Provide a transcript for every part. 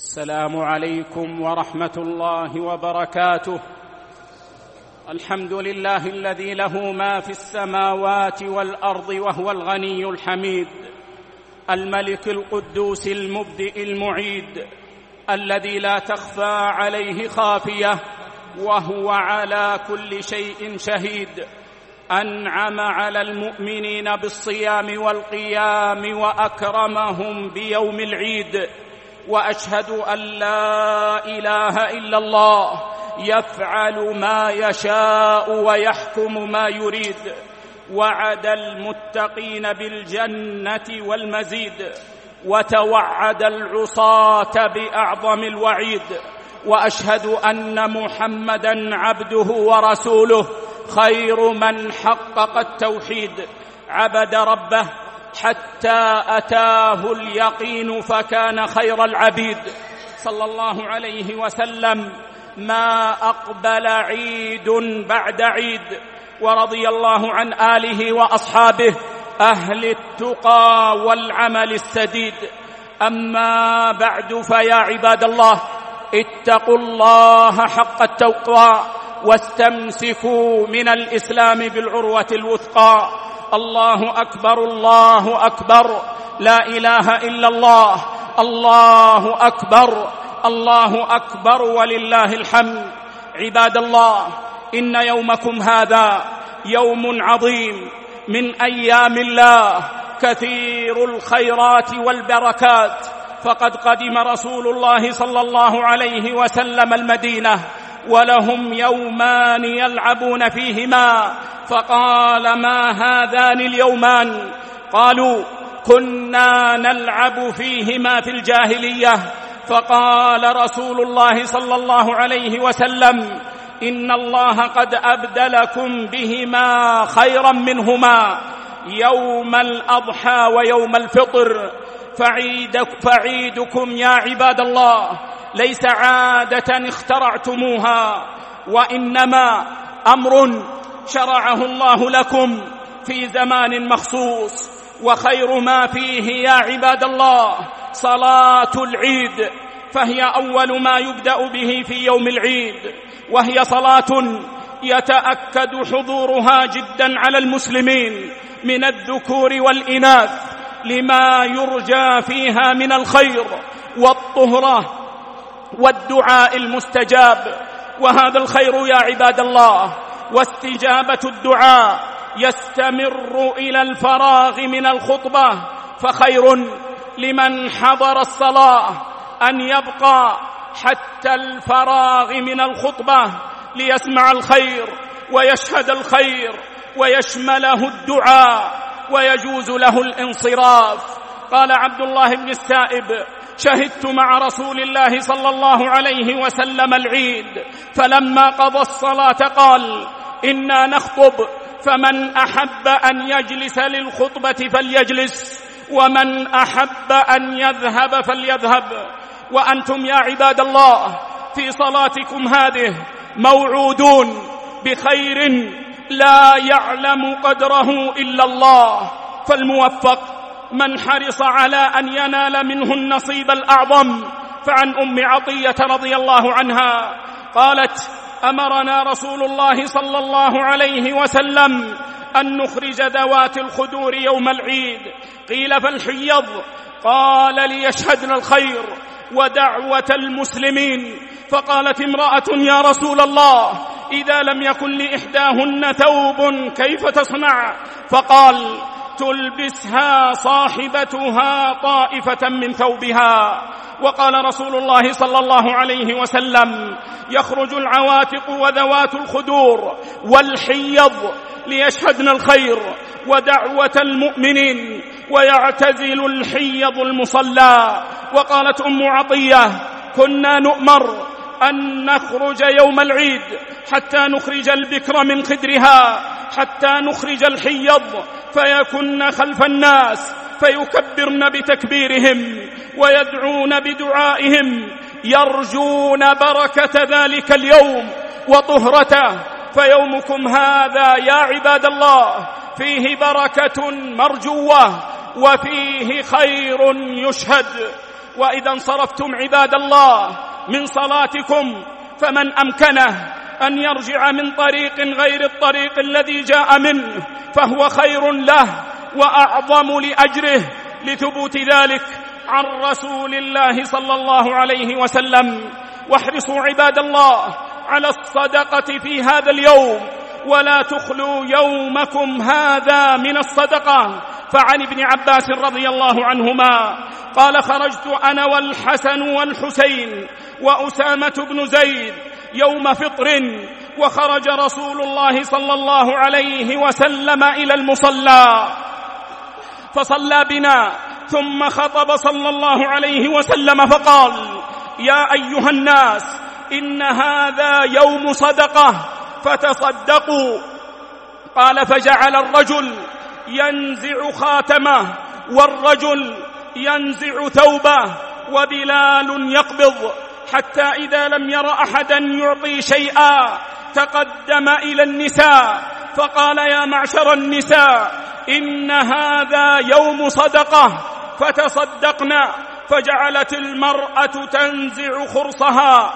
السلام عليكم ورحمة الله وبركاته. الحمد لله الذي له ما في السماوات والأرض وهو الغني الحميد، الملك القدوس المبدئ المعيد، الذي لا تخفى عليه خافية وهو على كل شيء شهيد. أنعم على المؤمنين بالصيام والقيام وأكرمهم بيوم العيد، وأشهد أن لا إله إلا الله يفعل ما يشاء ويحكم ما يريد. وعد المتقين بالجنة والمزيد، وتوعد العصاة بأعظم الوعيد. وأشهد أن محمدًا عبده ورسوله، خير من حقق التوحيد. عبد ربه حتى أتاه اليقين فكان خير العبيد، صلى الله عليه وسلم. ما أقبل عيد بعد عيد، ورضي الله عن آله وأصحابه أهل التقى والعمل السديد. أما بعد، فيا عباد الله، اتقوا الله حق التقوى واستمسكوا من الإسلام بالعروة الوثقى. الله أكبر، الله أكبر، لا إله إلا الله، الله أكبر، الله أكبر، ولله الحمد. عباد الله، إن يومكم هذا يوم عظيم من أيام الله، كثير الخيرات والبركات. فقد قدم رسول الله صلى الله عليه وسلم المدينة ولهم يومان يلعبون فيهما، فقال: ما هذان اليومان؟ قالوا: كنا نلعب فيهما في الجاهلية. فقال رسول الله صلى الله عليه وسلم: إن الله قد أبدلكم بهما خيرا منهما، يوم الأضحى ويوم الفطر. فعيدكم يا عباد الله ليس عادة اخترعتموها، وإنما أمر شرعه الله لكم في زمان مخصوص. وخير ما فيه يا عباد الله صلاة العيد، فهي أول ما يبدأ به في يوم العيد، وهي صلاة يتأكد حضورها جدا على المسلمين من الذكور والإناث، لما يرجى فيها من الخير والطهرة والدعاء المستجاب. وهذا الخير يا عباد الله واستجابة الدعاء يستمر إلى الفراغ من الخطبة، فخير لمن حضر الصلاة أن يبقى حتى الفراغ من الخطبة ليسمع الخير ويشهد الخير ويشمله الدعاء ويجوز له الانصراف. قال عبد الله بن السائب: شهدت مع رسول الله صلى الله عليه وسلم العيد، فلما قضى الصلاة قال: إنا نخطب، فمن أحب أن يجلس للخطبة فليجلس، ومن أحب أن يذهب فليذهب. وأنتم يا عباد الله في صلاتكم هذه موعودون بخير لا يعلم قدره إلا الله، فالموفق من حرص على أن ينال منه النصيب الأعظم. فعن أم عطية رضي الله عنها قالت: أمرنا رسول الله صلى الله عليه وسلم أن نخرج ذوات الخدور يوم العيد. قيل: فالحيض؟ قال: ليشهدن الخير ودعوة المسلمين. فقالت امرأة: يا رسول الله، إذا لم يكن لإحداهن ثوب كيف تصنع؟ فقال: تلبسها صاحبتها طائفة من ثوبها. وقال رسول الله صلى الله عليه وسلم: يخرج العواتق وذوات الخدور والحيض ليشهدن الخير ودعوة المؤمنين، ويعتزل الحيض المصلى. وقالت أم عطية: كنا نؤمر أن نخرج يوم العيد حتى نخرج البكر من خدرها، حتى نخرج الحيض فيكن خلف الناس فيكبرن بتكبيرهم ويدعون بدعائهم، يرجون بركة ذلك اليوم وطهرته. فيومكم هذا يا عباد الله فيه بركة مرجوة وفيه خير يشهد. وإذا انصرفتم عباد الله من صلاتكم فمن أمكنه أن يرجع من طريق غير الطريق الذي جاء منه فهو خير له وأعظم لأجره، لثبوت ذلك عن رسول الله صلى الله عليه وسلم. واحرصوا عباد الله على الصدقة في هذا اليوم، ولا تخلوا يومكم هذا من الصدقة. فعن ابن عباس رضي الله عنهما قال: خرجت أنا والحسن والحسين وأسامة بن زيد يوم فطر، وخرج رسول الله صلى الله عليه وسلم إلى المصلى فصلى بنا، ثم خطب صلى الله عليه وسلم فقال: يا أيها الناس، إن هذا يوم صدقة فتصدقوا. قال: فجعل الرجل ينزع خاتمه، والرجل ينزع ثوبه، وبلال يقبض، حتى إذا لم ير أحدا يعطي شيئا تقدم إلى النساء فقال: يا معشر النساء، إن هذا يوم صدقة فتصدقنا. فجعلت المرأة تنزع خرصها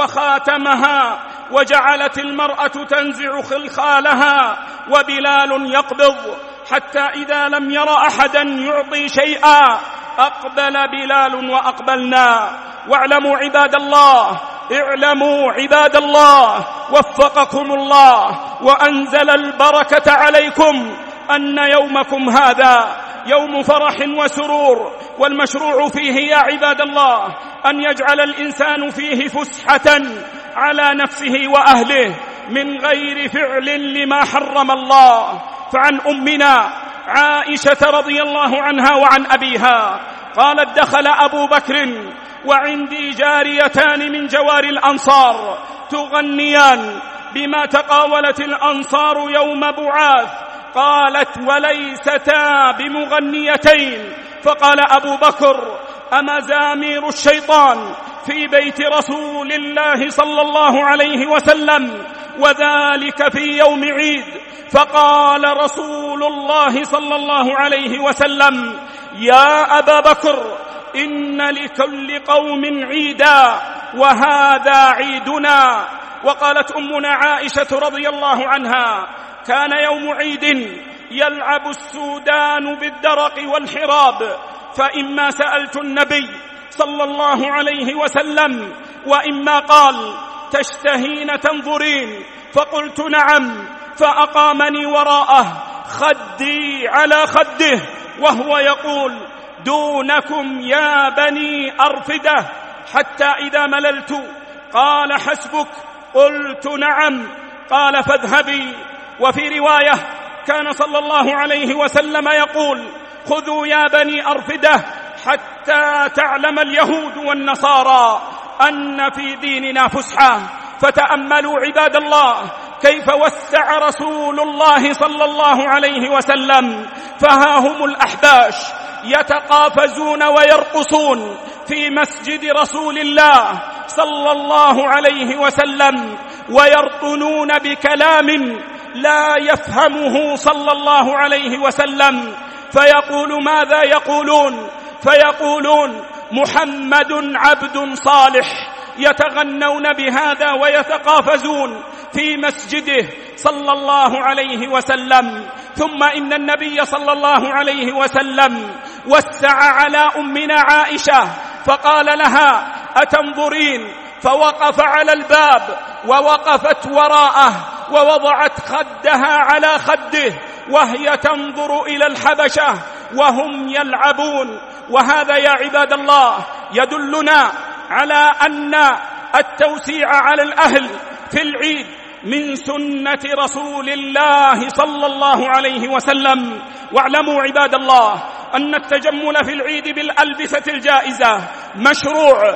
وخاتمها، وجعلت المرأة تنزع خلخالها، وبلال يقبض، حتى إذا لم ير أحدا يعطي شيئا أقبل بلال وأقبلنا. واعلموا عباد الله، اعلموا عباد الله وفقكم الله وأنزل البركة عليكم أن يومكم هذا يوم فرح وسرور، والمشروع فيه يا عباد الله أن يجعل الإنسان فيه فسحة على نفسه وأهله من غير فعل لما حرم الله. فعن أمنا عائشة رضي الله عنها وعن أبيها قالت: دخل أبو بكر وعندي جاريتان من جوار الأنصار تغنيان بما تقاولت الأنصار يوم بعاث. قالت: وليستا بمغنيتين. فقال أبو بكر: أمزامير الشيطان في بيت رسول الله صلى الله عليه وسلم، وذلك في يوم عيد. فقال رسول الله صلى الله عليه وسلم: يا أبا بكر، إن لكل قوم عيدا وهذا عيدنا. وقالت أمنا عائشة رضي الله عنها: كان يوم عيد يلعب السودان بالدرق والحراب، فإما سألت النبي صلى الله عليه وسلم وإما قال: تشتهين تنظرين؟ فقلت: نعم. فأقامني وراءه خدي على خده وهو يقول: دونكم يا بني أرفدة، حتى إذا مللت قال: حسبك. قلت: نعم. قال: فاذهبي. وفي رواية كان صلى الله عليه وسلم يقول: خذوا يا بني أرفدة حتى تعلم اليهود والنصارى أن في ديننا فسحة. فتأملوا عباد الله كيف وسع رسول الله صلى الله عليه وسلم، فها هم الأحباش يتقافزون ويرقصون في مسجد رسول الله صلى الله عليه وسلم، ويرطنون بكلام لا يفهمه صلى الله عليه وسلم. فيقول: ماذا يقولون؟ فيقولون: محمد عبد صالح. يتغنون بهذا ويتقافزون في مسجده صلى الله عليه وسلم. ثم إن النبي صلى الله عليه وسلم وسع على أمنا عائشة فقال لها: أتنظرين؟ فوقف على الباب ووقفت وراءه ووضعت خدها على خده وهي تنظر إلى الحبشة وهم يلعبون. وهذا يا عباد الله يدلنا على أن التوسيع على الأهل في العيد من سنة رسول الله صلى الله عليه وسلم. واعلموا عباد الله أن التجمل في العيد بالألبسة الجائزة مشروع.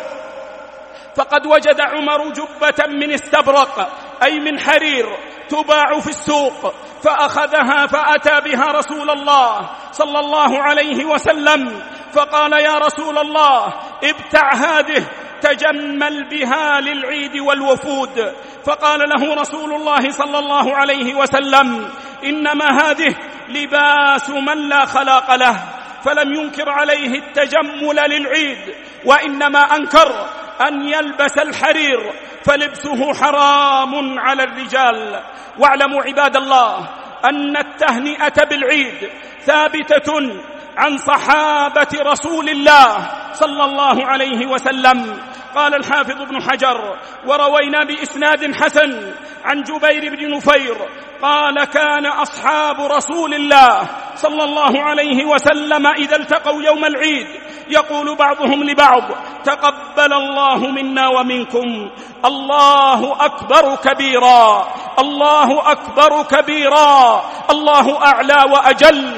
فقد وجد عمر جبة من استبرق أي من حرير تباع في السوق، فأخذها فأتى بها رسول الله صلى الله عليه وسلم فقال: يا رسول الله، ابتع هذه تجمل بها للعيد والوفود. فقال له رسول الله صلى الله عليه وسلم: إنما هذه لباس من لا خلاق له. فلم ينكر عليه التجمل للعيد، وإنما أنكر أن يلبس الحرير فلبسه حرام على الرجال. واعلموا عباد الله أن التهنئة بالعيد ثابتة عن صحابة رسول الله صلى الله عليه وسلم. قال الحافظ ابن حجر: وروينا بإسناد حسن عن جبير بن نفير قال: كان أصحاب رسول الله صلى الله عليه وسلم إذا التقوا يوم العيد يقول بعضهم لبعض: تقبل الله منا ومنكم، الله أكبر كبيرا، الله أكبر كبيرا، الله أعلى وأجل،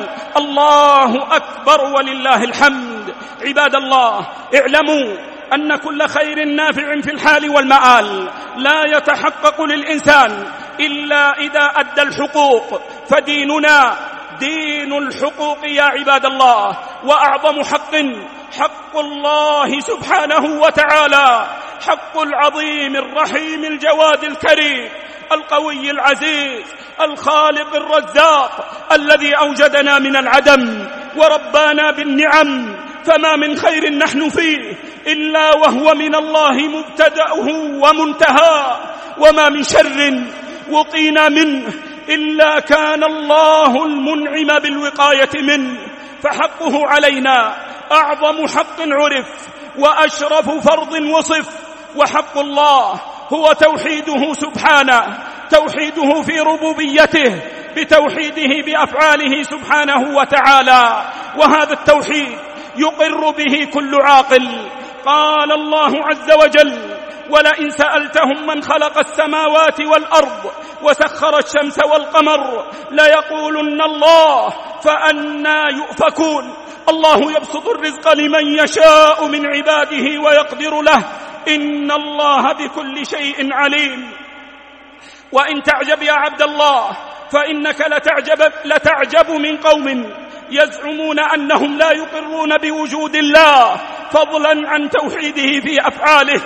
الله أكبر ولله الحمد. عباد الله، اعلموا أن كل خير نافع في الحال والمآل لا يتحقق للإنسان إلا إذا أدى الحقوق، فديننا دين الحقوق يا عباد الله. وأعظم حق الله سبحانه وتعالى، حق العظيم الرحيم الجواد الكريم القوي العزيز الخالق الرزاق الذي أوجدنا من العدم وربانا بالنعم، فما من خير نحن فيه إلا وهو من الله مبتدأه ومنتهى، وما من شر وقينا منه إلا كان الله المنعم بالوقاية منه. فحقه علينا أعظم حق عرف وأشرف فرض وصف، وحق الله هو توحيده سبحانه، توحيده في ربوبيته بتوحيده بأفعاله سبحانه وتعالى، وهذا التوحيد يقر به كل عاقل. قال الله عز وجل: ولئن سألتهم من خلق السماوات والأرض وسخر الشمس والقمر ليقولن الله فأنى يؤفكون. الله يبسط الرزق لمن يشاء من عباده ويقدر له، إن الله بكل شيء عليم. وإن تعجب يا عبد الله فإنك لتعجب من قوم يزعمون أنهم لا يقرون بوجود الله فضلا عن توحيده في أفعاله،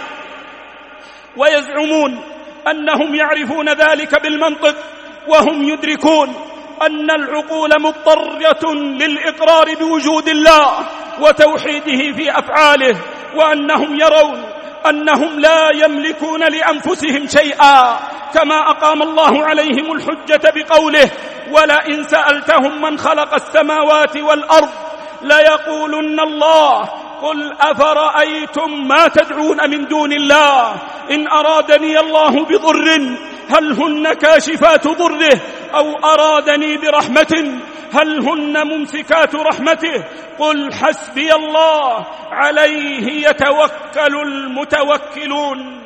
ويزعمون أنهم يعرفون ذلك بالمنطق، وهم يدركون أن العقول مضطرة للإقرار بوجود الله وتوحيده في أفعاله، وأنهم يرون أنهم لا يملكون لأنفسهم شيئا، كما أقام الله عليهم الحجة بقوله: ولئن سألتهم من خلق السماوات والأرض ليقولن الله قل أفرأيتم ما تدعون من دون الله إن أرادني الله بضر هل هن كاشفات ضره أو أرادني برحمة هل هن ممسكات رحمته قل حسبي الله عليه يتوكل المتوكلون.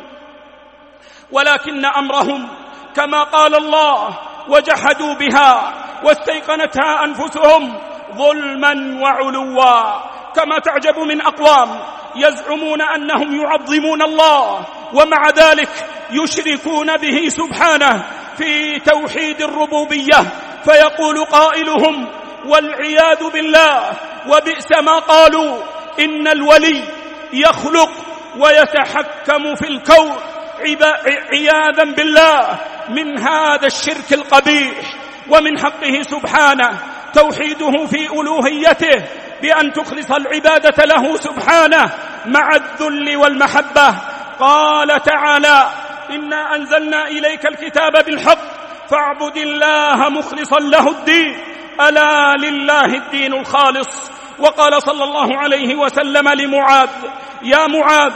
ولكن أمرهم كما قال الله: وجحدوا بها واستيقنتها أنفسهم ظلما وعلوا. كما تعجب من أقوام يزعمون أنهم يعظمون الله ومع ذلك يشركون به سبحانه في توحيد الربوبية، فيقول قائلهم والعياذ بالله وبئس ما قالوا: إن الولي يخلق ويتحكم في الكون، عياذا بالله من هذا الشرك القبيح. ومن حقه سبحانه توحيده في ألوهيته بأن تخلص العبادة له سبحانه مع الذل والمحبة. قال تعالى: إنا أنزلنا إليك الكتاب بالحق فاعبد الله مخلصا له الدين ألا لله الدين الخالص. وقال صلى الله عليه وسلم لمعاذ: يا معاذ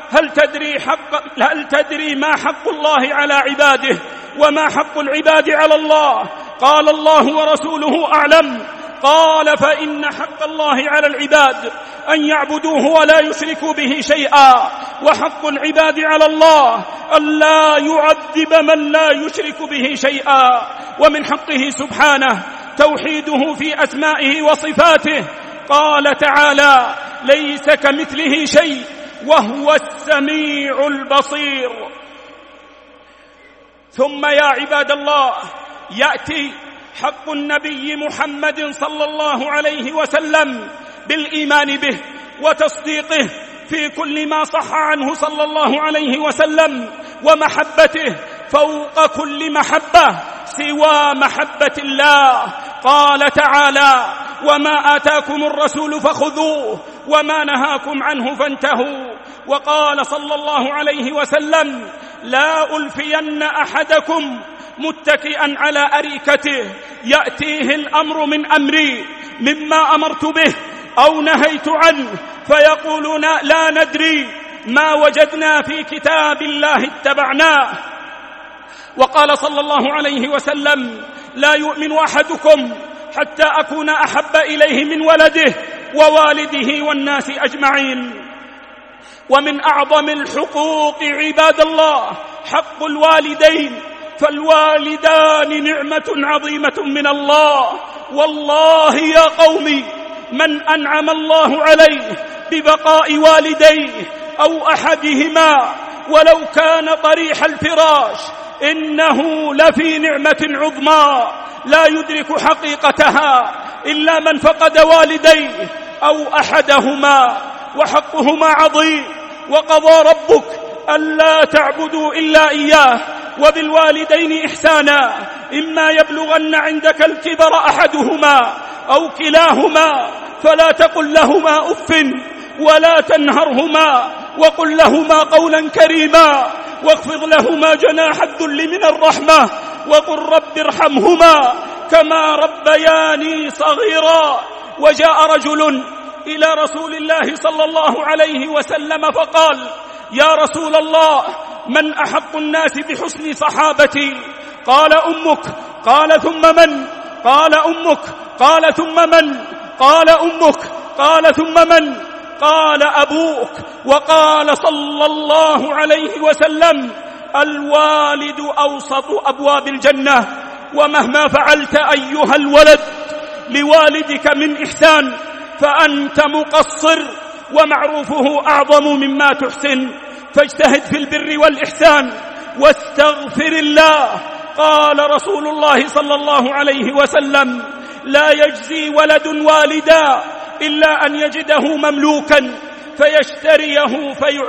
هل تدري ما حق الله على عباده وما حق العباد على الله؟ قال: الله ورسوله أعلم. قال: فإن حق الله على العباد أن يعبدوه ولا يشركوا به شيئا، وحق العباد على الله ألا يعذب من لا يشرك به شيئا. ومن حقه سبحانه توحيده في أسمائه وصفاته. قال تعالى: ليس كمثله شيء وهو السميع البصير. ثم يا عباد الله يأتي حق النبي محمد صلى الله عليه وسلم بالإيمان به وتصديقه في كل ما صح عنه صلى الله عليه وسلم، ومحبته فوق كل محبة سوى محبة الله. قال تعالى: وما آتاكم الرسول فخذوه وما نهاكم عنه فانتهوا. وقال صلى الله عليه وسلم: لا ألفين أحدكم متكئا على أريكته يأتيه الأمر من أمري مما أمرت به أو نهيت عنه فيقولون لا ندري ما وجدنا في كتاب الله اتبعناه. وقال صلى الله عليه وسلم: لا يؤمن أحدكم حتى أكون أحب إليه من ولده ووالده والناس أجمعين. ومن أعظم الحقوق عباد الله حق الوالدين، فالوالدان نعمة عظيمة من الله. والله يا قوم من أنعم الله عليه ببقاء والديه أو أحدهما ولو كان طريح الفراش إنه لفي نعمة عظمى لا يدرك حقيقتها إلا من فقد والديه أو أحدهما، وحقهما عظيم. وقضى ربك ألا تعبدوا إلا إياه وبالوالدين إحسانا إما يبلغن عندك الكبر أحدهما أو كلاهما فلا تقل لهما أف ولا تنهرهما وقل لهما قولا كريما واخفض لهما جناح الذل من الرحمة وقل رب ارحمهما كما ربياني صغيرا. وجاء رجل إلى رسول الله صلى الله عليه وسلم فقال: يا رسول الله، من أحق الناس بحسن صحابتي؟ قال: أمك. قال: ثم من؟ قال: أمك. قال: ثم من؟ قال: أمك. قال: ثم من؟ قال: أبوك. وقال صلى الله عليه وسلم: الوالد أوسط أبواب الجنة. ومهما فعلت أيها الولد لوالدك من إحسان فأنت مقصر، ومعروفه أعظم مما تحسن، فاجتهد في البر والإحسان واستغفر الله. قال رسول الله صلى الله عليه وسلم: لا يجزي ولد والدا إلا أن يجده مملوكا فيشتريه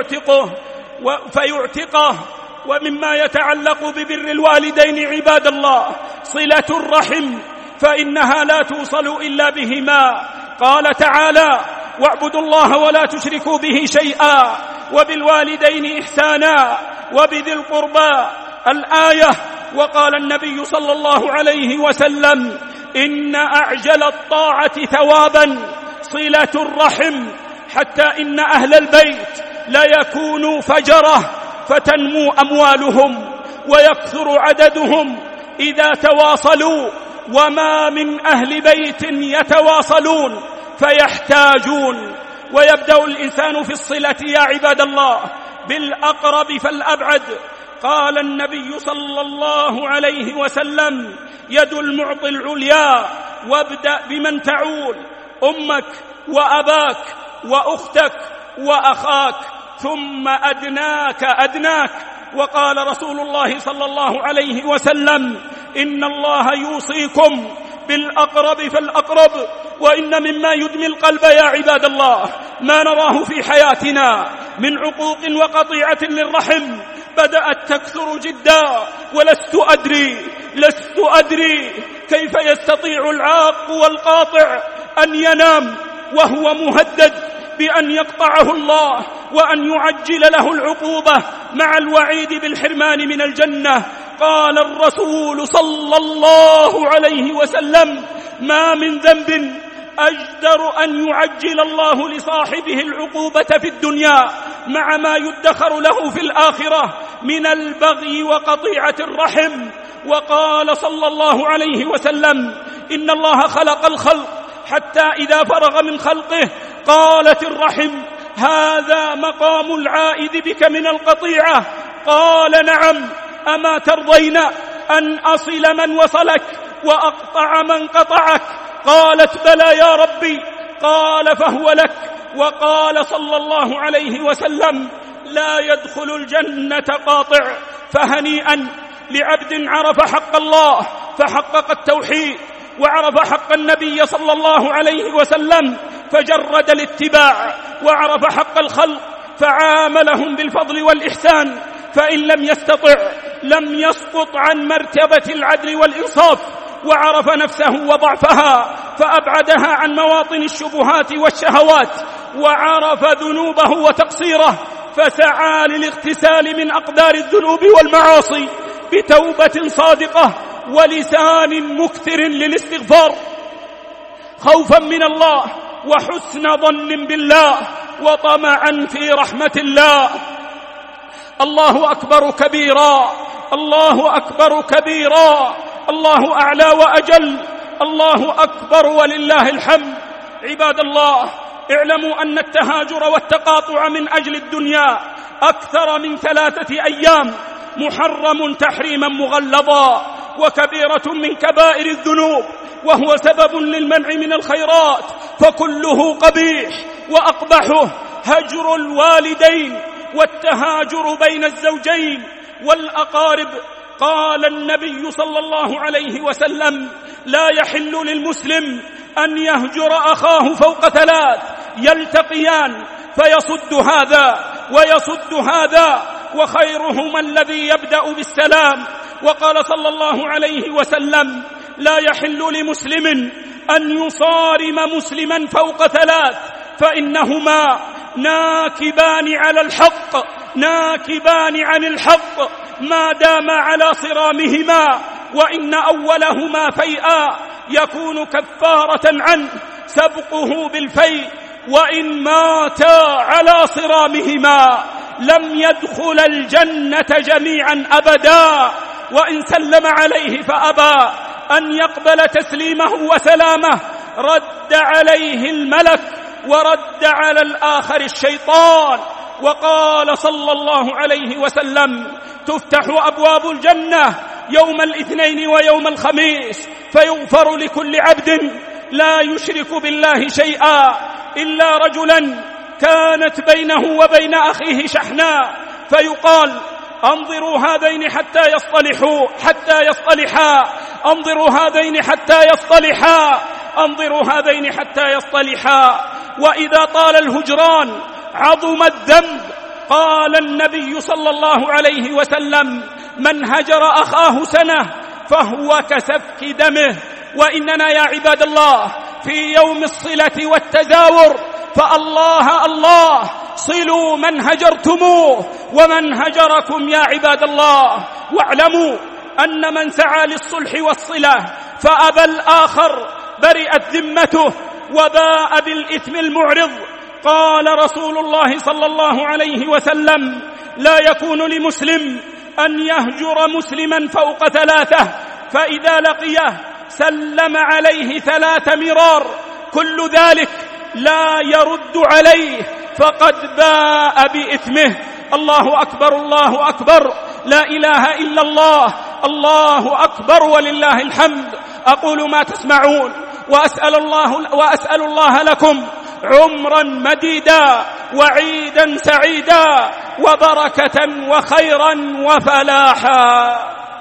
فيعتقه. ومما يتعلق ببر الوالدين عباد الله صلة الرحم، فإنها لا توصل إلا بهما. قال تعالى: واعبدوا الله ولا تشركوا به شيئا وبالوالدين إحسانا وبذي القربى الآية. وقال النبي صلى الله عليه وسلم: إن أعجل الطاعة ثوابا صلة الرحم، حتى إن أهل البيت لا يكونوا فجرة فتنمو أموالهم ويكثر عددهم إذا تواصلوا، وما من أهل بيت يتواصلون فيحتاجون. ويبدأ الإنسان في الصلة يا عباد الله بالأقرب فالأبعد. قال النبي صلى الله عليه وسلم: يد المعطي العليا، وابدأ بمن تعول: أمك وأباك وأختك وأخاك ثم أدناك أدناك. وقال رسول الله صلى الله عليه وسلم: إن الله يوصيكم بالأقرب فالأقرب. وإن مما يدمي القلب يا عباد الله ما نراه في حياتنا من عقوق وقطيعة للرحم بدأت تكثر جدا، ولست أدري كيف يستطيع العاق والقاطع أن ينام وهو مهدد بأن يقطعه الله وأن يعجل له العقوبة مع الوعيد بالحرمان من الجنة. قال الرسول صلى الله عليه وسلم: ما من ذنب أجدر أن يعجل الله لصاحبه العقوبة في الدنيا مع ما يدخر له في الآخرة من البغي وقطيعة الرحم. وقال صلى الله عليه وسلم: إن الله خلق الخلق حتى إذا فرغ من خلقه قالت الرحم: هذا مقام العائد بك من القطيعة. قال: نعم، أما ترضين أن أصل من وصلك وأقطع من قطعك؟ قالت: بلى يا ربي. قال: فهو لك. وقال صلى الله عليه وسلم: لا يدخل الجنة قاطع. فهنيئا لعبد عرف حق الله فحقق التوحيد، وعرف حق النبي صلى الله عليه وسلم فجرد الاتباع، وعرف حق الخلق فعاملهم بالفضل والإحسان. فإن لم يستطع لم يسقط عن مرتبة العدل والإنصاف، وعرف نفسه وضعفها فأبعدها عن مواطن الشبهات والشهوات، وعرف ذنوبه وتقصيره فسعى للاغتسال من أقدار الذنوب والمعاصي بتوبة صادقة ولسان مكثر للاستغفار، خوفا من الله وحسن ظن بالله وطمعا في رحمة الله. الله أكبر كبيرا، الله أكبر كبيرا، الله أعلى وأجل، الله أكبر ولله الحمد. عباد الله، اعلموا أن التهاجر والتقاطع من أجل الدنيا أكثر من 3 أيام محرم تحريما مغلظا، وكبيرة من كبائر الذنوب، وهو سبب للمنع من الخيرات، فكله قبيح، وأقبحه هجر الوالدين والتهاجر بين الزوجين والأقارب. قال النبي صلى الله عليه وسلم: لا يحل للمسلم أن يهجر أخاه فوق 3 يلتقيان فيصد هذا ويصد هذا، وخيرهما الذي يبدأ بالسلام. وقال صلى الله عليه وسلم: لا يحل لمسلم أن يصارم مسلما فوق 3 فإنهما ناكبان على الحق، ناكبان عن الحق ما دام على صرامهما، وإن أولهما فيئا يكون كفارة عنه سبقه بالفيء، وإن ماتا على صرامهما لم يدخل الجنة جميعا أبدا. وإن سلم عليه فأبى أن يقبل تسليمه وسلامه رد عليه الملك ورد على الآخر الشيطان. وقال صلى الله عليه وسلم: تفتح أبواب الجنة يوم الاثنين ويوم الخميس فيغفر لكل عبد لا يشرك بالله شيئا إلا رجلا كانت بينه وبين أخيه شحناء، فيقال: انظروا هذين حتى يصطلحا، انظروا هذين حتى يصطلحا، انظروا هذين حتى يصطلحا. وإذا طال الهجران عظم الذنب. قال النبي صلى الله عليه وسلم: من هجر أخاه سنة فهو كسفك دمه. وإننا يا عباد الله في يوم الصلة والتزاور، فالله الله صلوا من هجرتموه ومن هجركم يا عباد الله. واعلموا أن من سعى للصلح والصلة فأبى الآخر برئت ذمته وباء بالإثم المعرض. قال رسول الله صلى الله عليه وسلم: لا يكون لمسلم أن يهجر مسلما فوق 3 فإذا لقيه سلم عليه 3 مرار كل ذلك لا يرد عليه فقد باء بإثمه. الله أكبر، الله أكبر، لا إله إلا الله، الله أكبر ولله الحمد. أقول ما تسمعون وأسأل الله لكم عمرا مديدا وعيدا سعيدا وبركة وخيرا وفلاحا.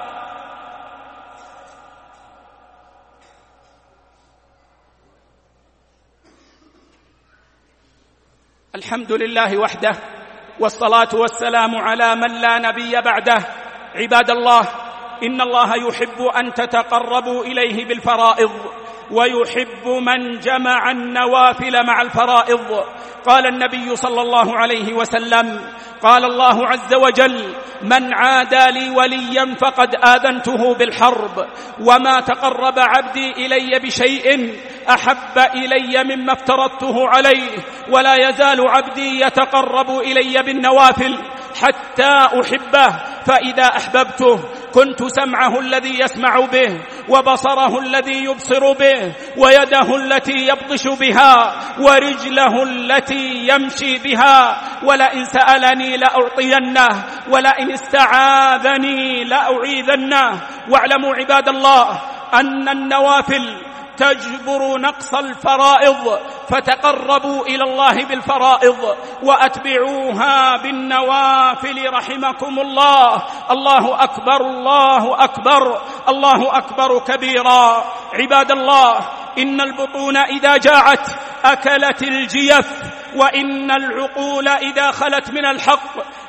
الحمد لله وحده، والصلاة والسلام على من لا نبي بعده. عباد الله، إن الله يحب أن تتقربوا إليه بالفرائض، ويحب من جمع النوافل مع الفرائض. قال النبي صلى الله عليه وسلم: قال الله عز وجل: من عادى لي وليا فقد آذنته بالحرب، وما تقرب عبدي إلي بشيء أحب إلي مما افترضته عليه، ولا يزال عبدي يتقرب إلي بالنوافل حتى أحبه، فإذا أحببته كنت سمعه الذي يسمع به، وبصره الذي يبصر به، ويده التي يبطش بها، ورجله التي يمشي بها، ولئن سألني لأعطينه، ولئن استعاذني لأعيذنه. واعلموا عباد الله أن النوافل تجبر نقص الفرائض، فتقربوا إلى الله بالفرائض وأتبعوها بالنوافل رحمكم الله. الله أكبر، الله أكبر، الله أكبر كبيرا. عباد الله، إن البطون إذا جاعت أكلت الجيف، وإن العقول إذا خلت من الحق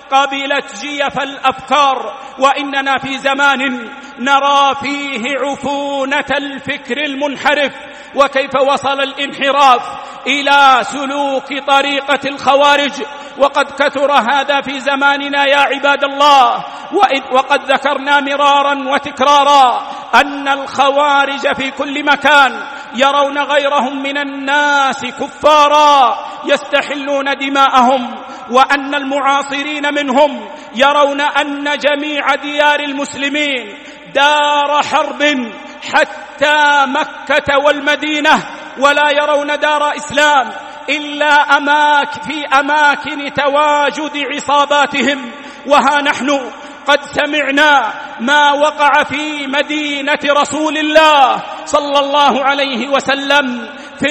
قبلت جيف الأفكار، وإننا في زمان نرى فيه عفونة الفكر المنحرف، وكيف وصل الانحراف إلى سلوك طريقة الخوارج. وقد كثر هذا في زماننا يا عباد الله، وقد ذكرنا مرارا وتكرارا أن الخوارج في كل مكان يرون غيرهم من الناس كفارا يستحلون دماءهم، وأن المعاصرين منهم يرون أن جميع ديار المسلمين دار حرب حتى مكة والمدينة، ولا يرون دار إسلام إلا في أماكن تواجد عصاباتهم. وها نحن قد سمعنا ما وقع في مدينة رسول الله صلى الله عليه وسلم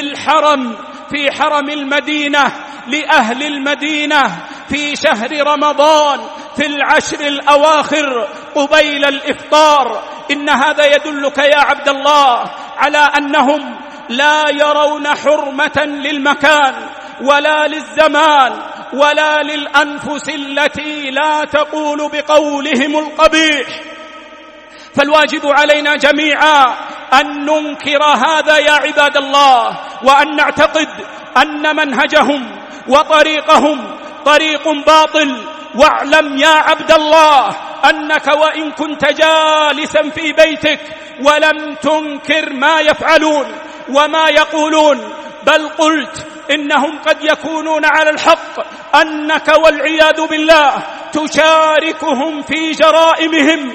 في حرم المدينة لأهل المدينة في شهر رمضان في العشر الأواخر قبيل الإفطار. إن هذا يدلك يا عبد الله على أنهم لا يرون حرمة للمكان ولا للزمان ولا للأنفس التي لا تقول بقولهم القبيح. فالواجب علينا جميعا أن ننكر هذا يا عباد الله، وأن نعتقد أن منهجهم وطريقهم طريق باطل. واعلم يا عبد الله أنك وإن كنت جالسا في بيتك ولم تنكر ما يفعلون وما يقولون، بل قلت إنهم قد يكونون على الحق، أنك والعياذ بالله تشاركهم في جرائمهم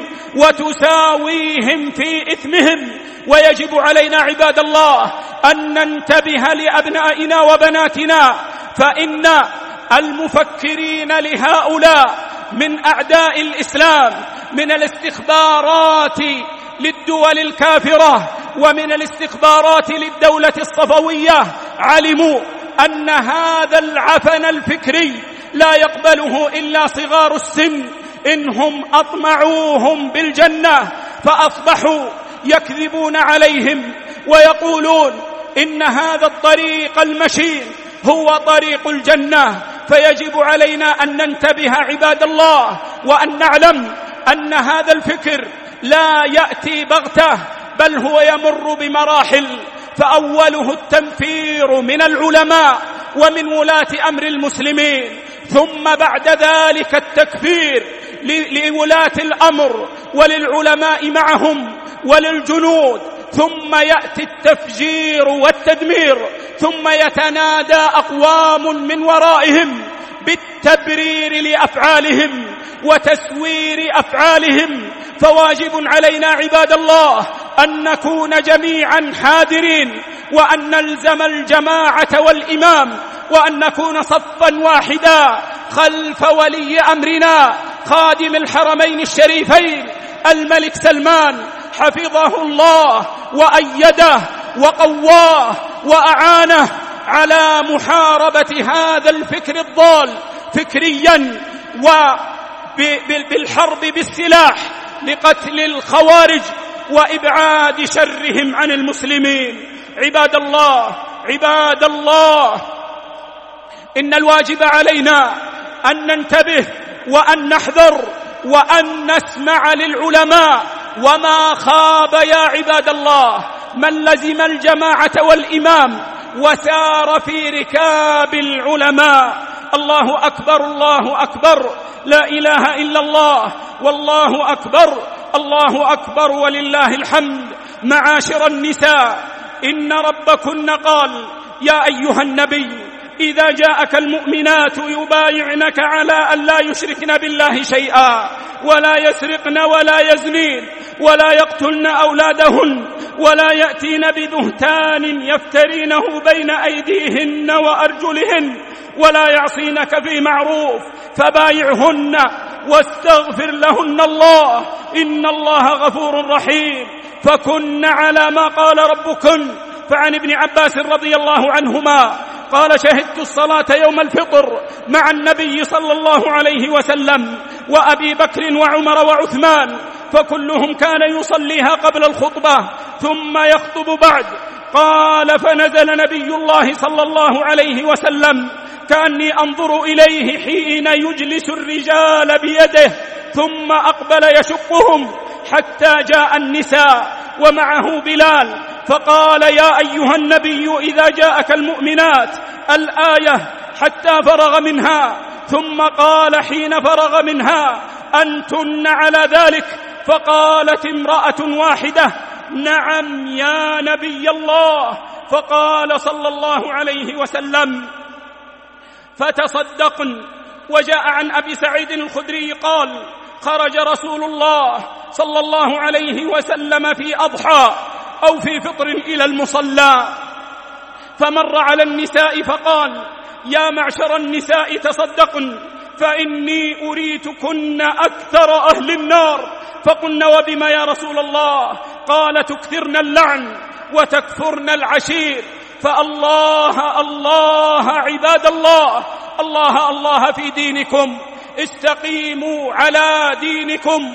وتساويهم في إثمهم. ويجب علينا عباد الله أن ننتبه لأبنائنا وبناتنا، فإن المفكرين لهؤلاء من أعداء الإسلام من الاستخبارات للدول الكافرة ومن الاستخبارات للدولة الصفوية علموا أن هذا العفن الفكري لا يقبله إلا صغار السن، إنهم أطمعوهم بالجنة فأصبحوا يكذبون عليهم ويقولون إن هذا الطريق المشين هو طريق الجنة. فيجب علينا أن ننتبه عباد الله، وأن نعلم أن هذا الفكر لا يأتي بغتة، بل هو يمر بمراحل، فأوله التنفير من العلماء ومن ولاة أمر المسلمين، ثم بعد ذلك التكفير لولاة الأمر وللعلماء معهم وللجنود، ثم يأتي التفجير والتدمير، ثم يتنادى أقوام من ورائهم بالتبرير لأفعالهم وتسوير أفعالهم. فواجب علينا عباد الله أن نكون جميعا حاذرين، وأن نلزم الجماعة والإمام، وأن نكون صفا واحدا خلف ولي أمرنا خادم الحرمين الشريفين الملك سلمان حفظه الله وأيده وقواه وأعانه على محاربة هذا الفكر الضال فكريا وبالحرب بالسلاح لقتل الخوارج وإبعاد شرهم عن المسلمين. عباد الله إن الواجب علينا أن ننتبه وأن نحذر وأن نسمع للعلماء. وما خاب يا عباد الله من لزم الجماعة والإمام وسار في ركاب العلماء. الله أكبر الله أكبر، لا إله إلا الله، والله أكبر، الله أكبر ولله الحمد. معاشر النساء، إن ربكن قال يا أيها النبي إذا جاءك المؤمنات يبايعنك على أن لا يشركن بالله شيئا ولا يسرقن ولا يزنين ولا يقتلن أولادهن ولا يأتين ببهتان يفترينه بين أيديهن وأرجلهن ولا يعصينك في معروف فبايعهن واستغفر لهن الله إن الله غفور رحيم. فكن على ما قال ربكن. فعن ابن عباس رضي الله عنهما قال شهدت الصلاة يوم الفطر مع النبي صلى الله عليه وسلم وأبي بكر وعمر وعثمان، فكلهم كان يصليها قبل الخطبة ثم يخطب بعد. قال فنزل نبي الله صلى الله عليه وسلم كأني أنظر إليه حين يجلس الرجال بيده ثم أقبل يشقهم حتى جاء النساء ومعه بلال فقال: يا أيها النبي إذا جاءك المؤمنات الآية حتى فرغ منها، ثم قال حين فرغ منها: أنتن على ذلك؟ فقالت امرأة واحدة: نعم يا نبي الله. فقال صلى الله عليه وسلم: فتصدقن. وجاء عن أبي سعيد الخدري قال: خرج رسول الله صلى الله عليه وسلم في أضحى أو في فطر إلى المصلى، فمر على النساء فقال: يا معشر النساء تصدقن فإني أريتكن أكثر أهل النار. فقلن: وبما يا رسول الله؟ قال: تكثرن اللعن وتكفرن العشير. فالله الله عباد الله، الله الله في دينكم، استقيموا على دينكم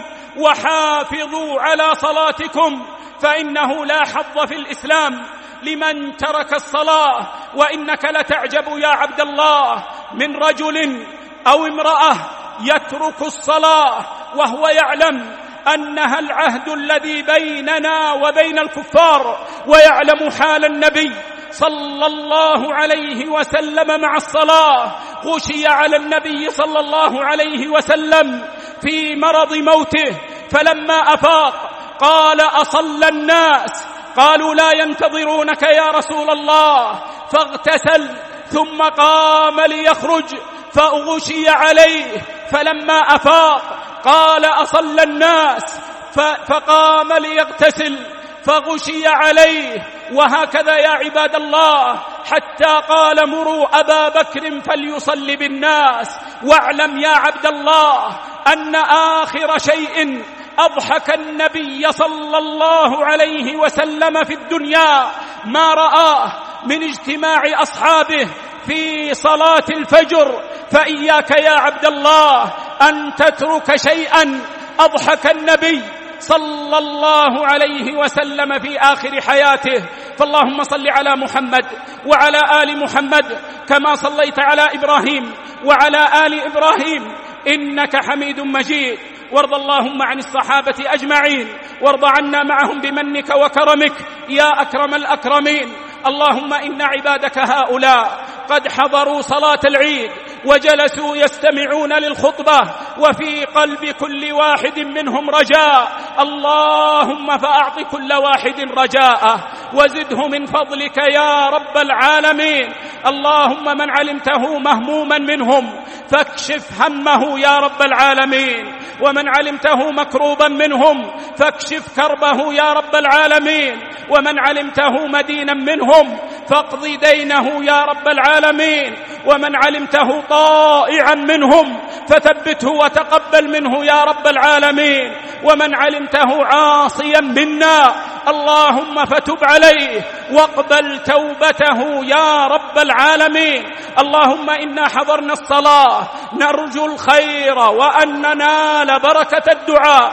وحافظوا على صلاتكم، فإنه لا حظ في الإسلام لمن ترك الصلاة. وإنك لتعجب يا عبد الله من رجل أو امرأة يترك الصلاة وهو يعلم أنها العهد الذي بيننا وبين الكفار، ويعلم حال النبي صلى الله عليه وسلم مع الصلاة. غشي على النبي صلى الله عليه وسلم في مرض موته، فلما أفاق قال: أصلى الناس؟ قالوا: لا ينتظرونك يا رسول الله. فاغتسل ثم قام ليخرج فأغشي عليه، فلما أفاق قال: أصلى الناس؟ فقام ليغتسل فغشي عليه. وهكذا يا عباد الله، حتى قال: مروا أبا بكر فليصلي بالناس. واعلم يا عبد الله أن آخر شيء أضحك النبي صلى الله عليه وسلم في الدنيا ما رآه من اجتماع أصحابه في صلاة الفجر. فإياك يا عبد الله أن تترك شيئا أضحك النبي صلى الله عليه وسلم في آخر حياته. فاللهم صل على محمد وعلى آل محمد كما صليت على إبراهيم وعلى آل إبراهيم إنك حميد مجيد. وارض اللهم عن الصحابة أجمعين، وارض عنا معهم بمنك وكرمك يا أكرم الأكرمين. اللهم إن عبادك هؤلاء قد حضروا صلاة العيد وجلسوا يستمعون للخطبة، وفي قلب كل واحد منهم رجاء. اللهم فأعط كل واحد رجاءه وزده من فضلك يا رب العالمين. اللهم من علمته مهموما منهم فاكشف همه يا رب العالمين، ومن علمته مكروبا منهم فاكشف كربه يا رب العالمين، ومن علمته مدينا منهم فاقض دينه يا رب العالمين، ومن علمته طائعا منهم فثبته وتقبل منه يا رب العالمين، ومن علمته عاصيا منا اللهم فتب عليه واقبل توبته يا رب العالمين. اللهم إنا حضرنا الصلاة نرجو الخير وأن ننال بركة الدعاء،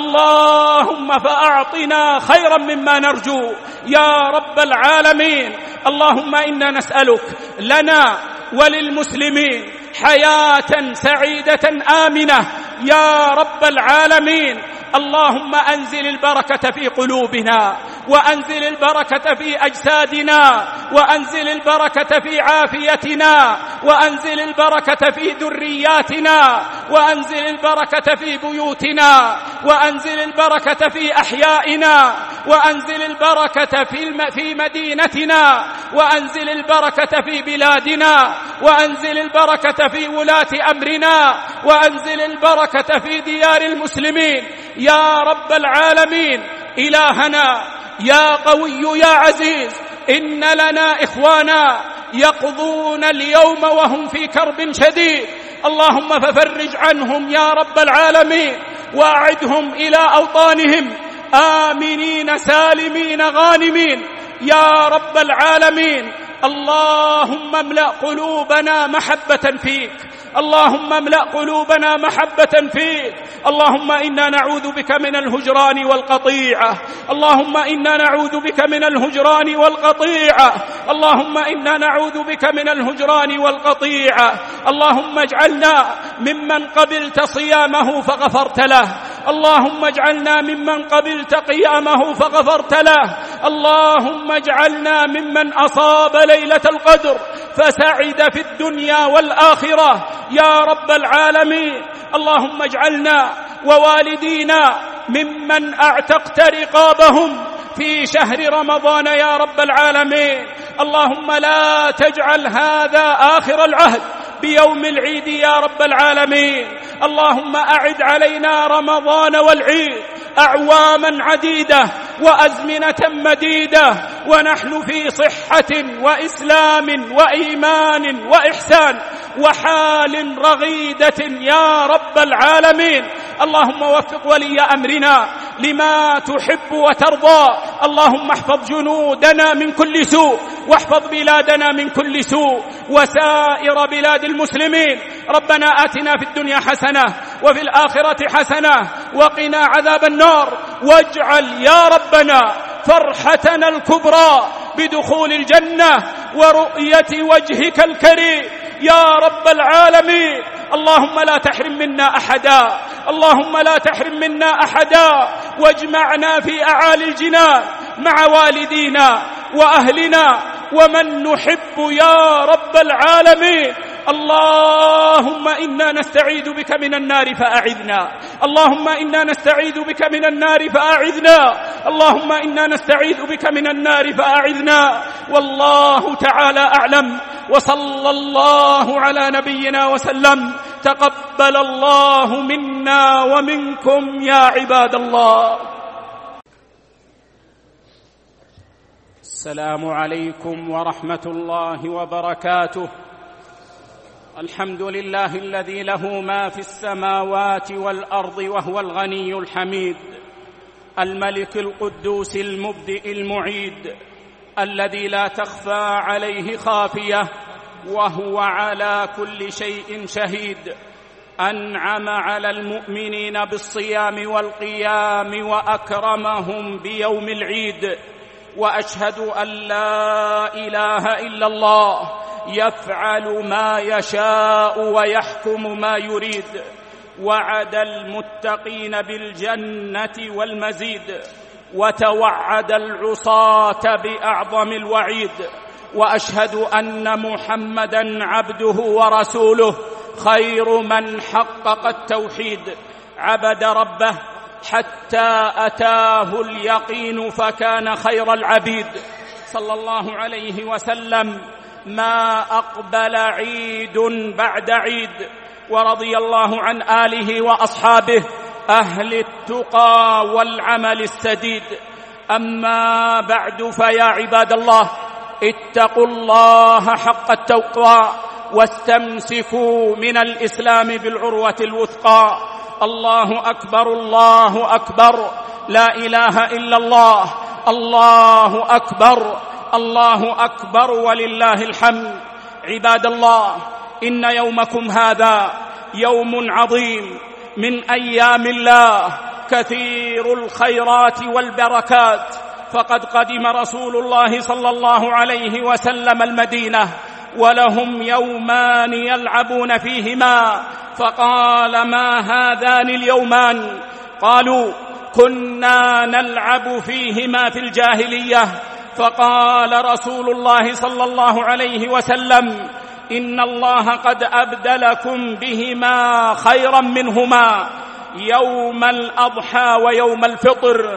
اللهم فأعطنا خيرا مما نرجو يا رب العالمين. اللهم إنا نسألك لنا وللمسلمين حياة سعيدة آمنة يا رب العالمين. اللهم أنزل البركة في قلوبنا، وأنزل البركة في أجسادنا، وأنزل البركة في عافيتنا، وأنزل البركة في ذرياتنا، وأنزل البركة في بيوتنا، وأنزل البركة في أحيائنا، وأنزل البركة في مدينتنا، وأنزل البركة في بلادنا، وأنزل البركة في ولاة أمرنا، وأنزل البركة في ديار المسلمين يا رب العالمين. إلهنا يا قوي يا عزيز، إن لنا إخوانا يقضون اليوم وهم في كرب شديد، اللهم ففرج عنهم يا رب العالمين، وأعدهم إلى أوطانهم آمنين سالمين غانمين يا رب العالمين. اللهم املأ قلوبنا محبة فيك، اللهم املأ قلوبنا محبة فيك. اللهم إنا نعوذ بك من الهجران والقطيعة. اللهم إنا نعوذ بك من الهجران والقطيعة. اللهم إنا نعوذ بك من الهجران والقطيعة. اللهم اجعلنا ممن قبلت صيامه فغفرت له. اللهم اجعلنا ممن قبلت قيامه فغفرت له. اللهم اجعلنا ممن أصاب ليلة القدر فسعد في الدنيا والآخرة يا رب العالمين. اللهم اجعلنا ووالدينا ممن اعتقت رقابهم في شهر رمضان يا رب العالمين. اللهم لا تجعل هذا آخر العهد بيوم العيد يا رب العالمين. اللهم أعد علينا رمضان والعيد أعواما عديدة وأزمنة مديدة ونحن في صحة وإسلام وإيمان وإحسان وحال رغيدة يا رب العالمين. اللهم وفق ولي أمرنا لما تحب وترضى. اللهم احفظ جنودنا من كل سوء واحفظ بلادنا من كل سوء وسائر بلاد المسلمين. ربنا آتنا في الدنيا حسنة وفي الآخرة حسنة وقنا عذاب النار. واجعل يا ربنا فرحتنا الكبرى بدخول الجنة ورؤية وجهك الكريم يا رب العالمين. اللهم لا تحرم منا أحدا. اللهم لا تحرم منا أحدا واجمعنا في أعالي الجنان مع والدينا وأهلنا ومن نحب يا رب العالمين. اللهم إنا نستعيذ بك من النار فأعذنا. اللهم إنا نستعيذ بك من النار فأعذنا. اللهم إنا نستعيذ بك من النار فأعذنا. والله تعالى أعلم وصلى الله على نبينا وسلم. تقبل الله منا ومنكم يا عباد الله. السلام عليكم ورحمة الله وبركاته. الحمد لله الذي له ما في السماوات والأرض وهو الغني الحميد، الملك القدوس المبدئ المعيد، الذي لا تخفى عليه خافية وهو على كل شيء شهيد. أنعم على المؤمنين بالصيام والقيام وأكرمهم بيوم العيد. وأشهد أن لا إله إلا الله يفعل ما يشاء ويحكم ما يريد. وعد المتقين بالجنة والمزيد وتوعد العصاة بأعظم الوعيد. وأشهد أن محمدًا عبده ورسوله خير من حقق التوحيد. عبد ربه حتى أتاه اليقين فكان خير العبيد صلى الله عليه وسلم. ما أقبل عيد بعد عيد. ورضي الله عن آله وأصحابه أهل التقى والعمل السديد. أما بعد فيا عباد الله، اتقوا الله حق التقوى واستمسكوا من الإسلام بالعروة الوثقى. الله أكبر الله أكبر، لا إله إلا الله، الله أكبر الله أكبر ولله الحمد. عباد الله، إن يومكم هذا يوم عظيم من أيام الله كثير الخيرات والبركات. فقد قدم رسول الله صلى الله عليه وسلم المدينة ولهم يومان يلعبون فيهما، فقال: ما هذان اليومان؟ قالوا: كنا نلعب فيهما في الجاهلية. فقال رسول الله صلى الله عليه وسلم: إن الله قد أبدلكم بهما خيرا منهما يوم الأضحى ويوم الفطر.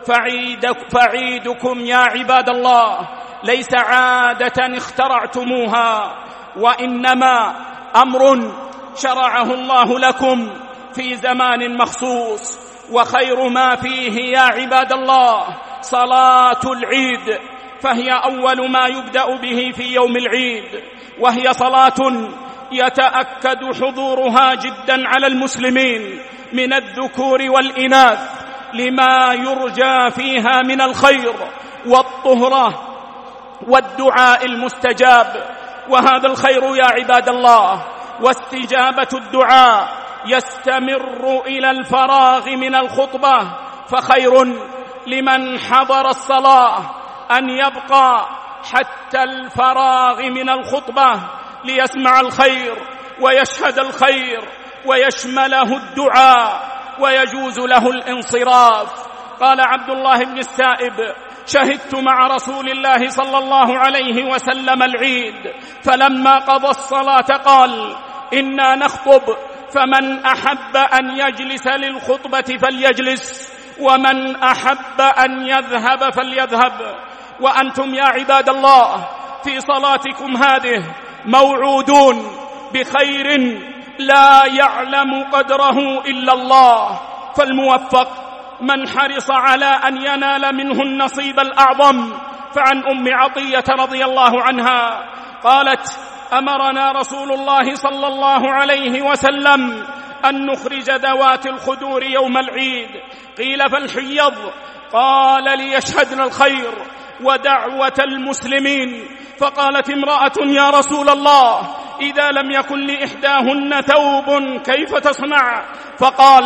فعيدكم يا عباد الله ليس عادة اخترعتموها، وإنما أمر شرعه الله لكم في زمان مخصوص. وخير ما فيه يا عباد الله صلاة العيد، فهي أول ما يبدأ به في يوم العيد، وهي صلاة يتأكد حضورها جدا على المسلمين من الذكور والإناث، لما يرجى فيها من الخير والطهرة والدعاء المستجاب. وهذا الخير يا عباد الله واستجابة الدعاء يستمر إلى الفراغ من الخطبة، فخير لمن حضر الصلاة أن يبقى حتى الفراغ من الخطبة ليسمع الخير ويشهد الخير ويشمله الدعاء ويجوز له الانصراف. قال عبد الله بن السائب: شهدت مع رسول الله صلى الله عليه وسلم العيد، فلما قضى الصلاة قال: إنا نخطب، فمن أحب أن يجلس للخطبة فليجلس، ومن أحب أن يذهب فليذهب. وأنتم يا عباد الله في صلاتكم هذه موعودون بخير لا يعلم قدره إلا الله، فالموفق من حرص على أن ينال منه النصيب الأعظم. فعن أم عطية رضي الله عنها قالت: أمرنا رسول الله صلى الله عليه وسلم أن نخرج ذوات الخدور يوم العيد. قيل: فالحيض؟ قال: ليشهدن الخير ودعوة المسلمين. فقالت امرأة: يا رسول الله، إذا لم يكن لإحداهن ثوب كيف تصنع؟ فقال: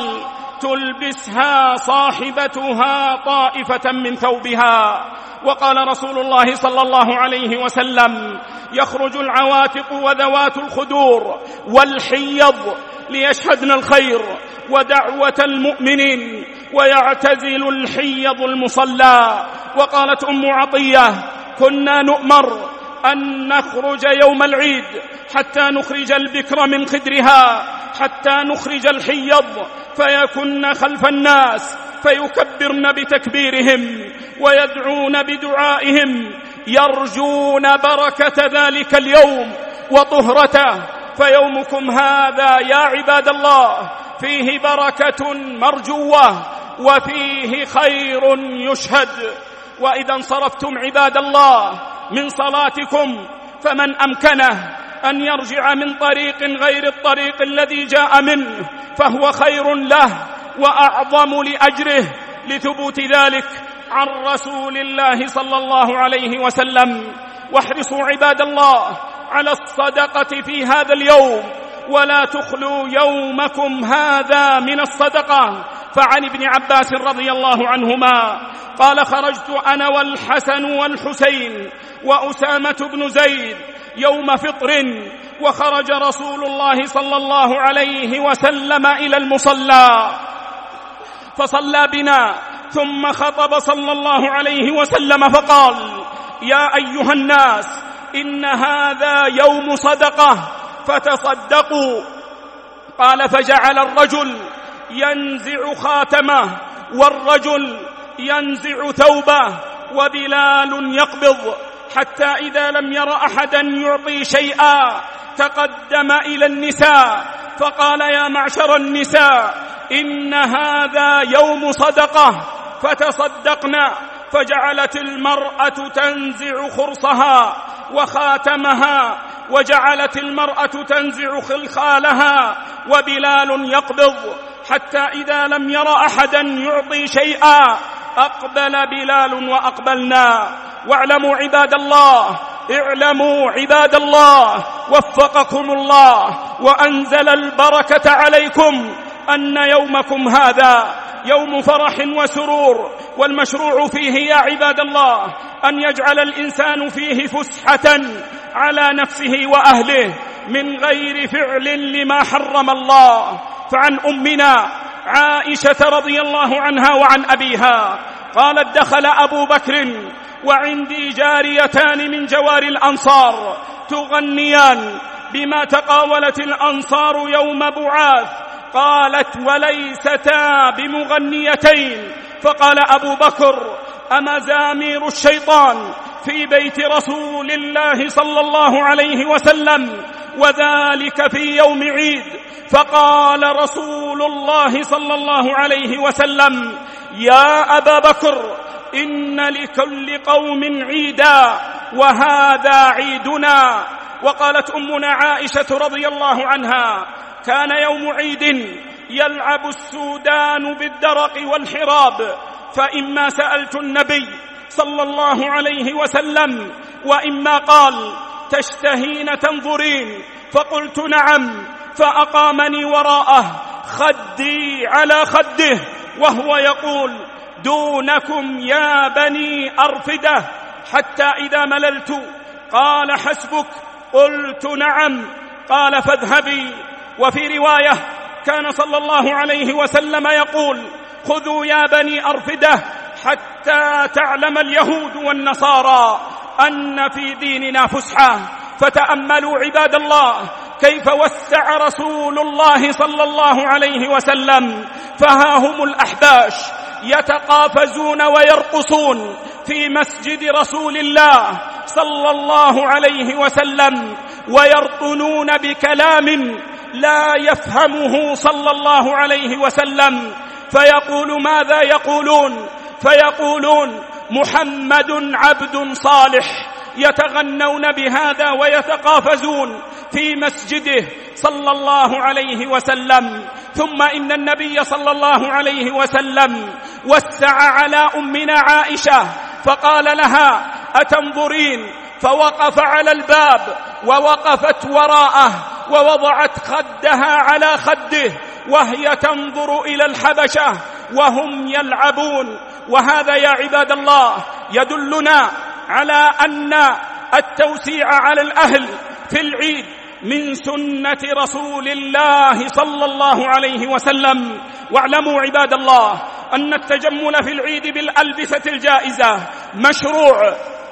تلبسها صاحبتها طائفة من ثوبها. وقال رسول الله صلى الله عليه وسلم: يخرج العواتق وذوات الخدور والحيض ليشهدن الخير ودعوة المؤمنين، ويعتزل الحيض المصلى. وقالت أم عطية: كنا نؤمر أن نخرج يوم العيد حتى نخرج البكر من خدرها، حتى نخرج الحيض فيكن خلف الناس فيكبرن بتكبيرهم ويدعون بدعائهم، يرجون بركة ذلك اليوم وطهرته. فيومكم هذا يا عباد الله فيه بركة مرجوة وفيه خير يشهد. وإذا انصرفتم عباد الله من صلاتكم فمن أمكنه أن يرجع من طريق غير الطريق الذي جاء منه فهو خير له وأعظم لأجره، لثبوت ذلك عن رسول الله صلى الله عليه وسلم. واحرصوا عباد الله على الصدقة في هذا اليوم، ولا تخلوا يومكم هذا من الصدقة. فعن ابن عباس رضي الله عنهما قال: خرجت أنا والحسن والحسين وأسامة بن زيد يوم فطر، وخرج رسول الله صلى الله عليه وسلم إلى المصلى فصلى بنا، ثم خطب صلى الله عليه وسلم فقال: يا أيها الناس، إن هذا يوم صدقة فتصدقوا. قال: فجعل الرجل ينزع خاتمه، والرجل ينزع ثوبه، وبلال يقبض، حتى إذا لم ير أحدا يعطي شيئا تقدم إلى النساء فقال: يا معشر النساء، إن هذا يوم صدقة فتصدقنا. فجعلت المرأة تنزع خرصها وخاتمها، وجعلت المرأة تنزع خلخالها، وبلال يقبض، حتى إذا لم ير أحدا يعطي شيئا أقبل بلال وأقبلنا. واعلموا عباد الله، اعلموا عباد الله وفقكم الله وأنزل البركة عليكم أن يومكم هذا يوم فرح وسرور، والمشروع فيه يا عباد الله أن يجعل الإنسان فيه فسحة على نفسه وأهله من غير فعل لما حرم الله. فعن أمنا عائشة رضي الله عنها وعن أبيها قالت: دخل أبو بكر وعندي جاريتان من جوار الأنصار تغنيان بما تقاولت الأنصار يوم بعاث. قالت: وليستا بمغنيتين. فقال أبو بكر: أمزامير الشيطان في بيت رسول الله صلى الله عليه وسلم، وذلك في يوم عيد. فقال رسول الله صلى الله عليه وسلم: يا أبا بكر، إن لكل قوم عيدا وهذا عيدنا. وقالت أمنا عائشة رضي الله عنها: كان يوم عيد يلعب السودان بالدرق والحراب، فإما سألت النبي صلى الله عليه وسلم وإما قال: تشتهين تنظرين؟ فقلت نعم، فأقامني وراءه خدي على خده وهو يقول: دونكم يا بني أرفدة، حتى إذا مللت قال: حسبك. قلت نعم. قال: فاذهبي. وفي رواية كان صلى الله عليه وسلم يقول: خذوا يا بني أرفدة حتى تعلم اليهود والنصارى أن في ديننا فسحة. فتأملوا عباد الله كيف وسع رسول الله صلى الله عليه وسلم، فها هم الأحباش يتقافزون ويرقصون في مسجد رسول الله صلى الله عليه وسلم، ويرطنون بكلام لا يفهمه صلى الله عليه وسلم، فيقول: ماذا يقولون؟ فيقولون: محمد عبد صالح. يتغنون بهذا ويتقافزون في مسجده صلى الله عليه وسلم. ثم إن النبي صلى الله عليه وسلم وسع على أمنا عائشة فقال لها: أتنظرين؟ فوقف على الباب ووقفت وراءه ووضعت خدها على خده وهي تنظر إلى الحبشة وهم يلعبون. وهذا يا عباد الله يدلنا على أن التوسيع على الأهل في العيد من سنة رسول الله صلى الله عليه وسلم. واعلموا عباد الله أن التجمل في العيد بالألبسة الجائزة مشروع،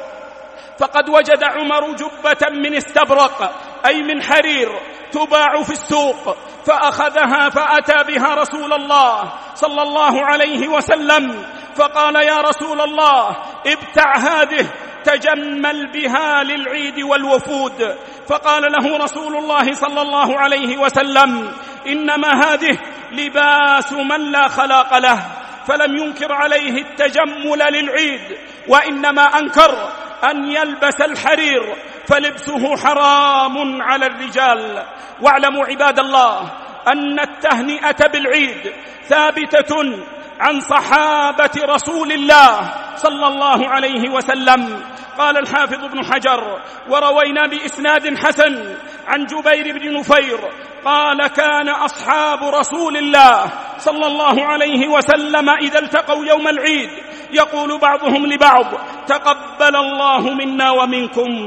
فقد وجد عمر جبة من استبرق أي من حرير تباع في السوق، فأخذها فأتى بها رسول الله صلى الله عليه وسلم فقال: يا رسول الله ابتع هذه تجمل بها للعيد والوفود. فقال له رسول الله صلى الله عليه وسلم: إنما هذه لباس من لا خلاق له. فلم ينكر عليه التجمل للعيد، وإنما أنكر أن يلبس الحرير فلبسه حرام على الرجال. واعلموا عباد الله أن التهنئة بالعيد ثابتة عن صحابة رسول الله صلى الله عليه وسلم. قال الحافظ ابن حجر: وروينا بإسناد حسن عن جبير بن نفير قال: كان أصحاب رسول الله صلى الله عليه وسلم إذا التقوا يوم العيد يقول بعضهم لبعض: تقبل الله منا ومنكم،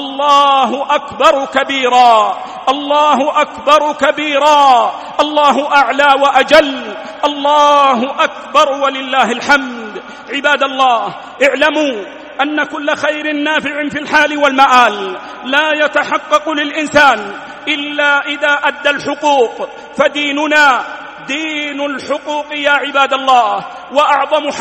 الله أكبر كبيرا، الله أكبر كبيرا، الله أعلى وأجل، الله أكبر ولله الحمد. عباد الله اعلموا أن كل خير نافع في الحال والمآل لا يتحقق للإنسان إلا إذا أدى الحقوق، فديننا دين الحقوق يا عباد الله. وأعظم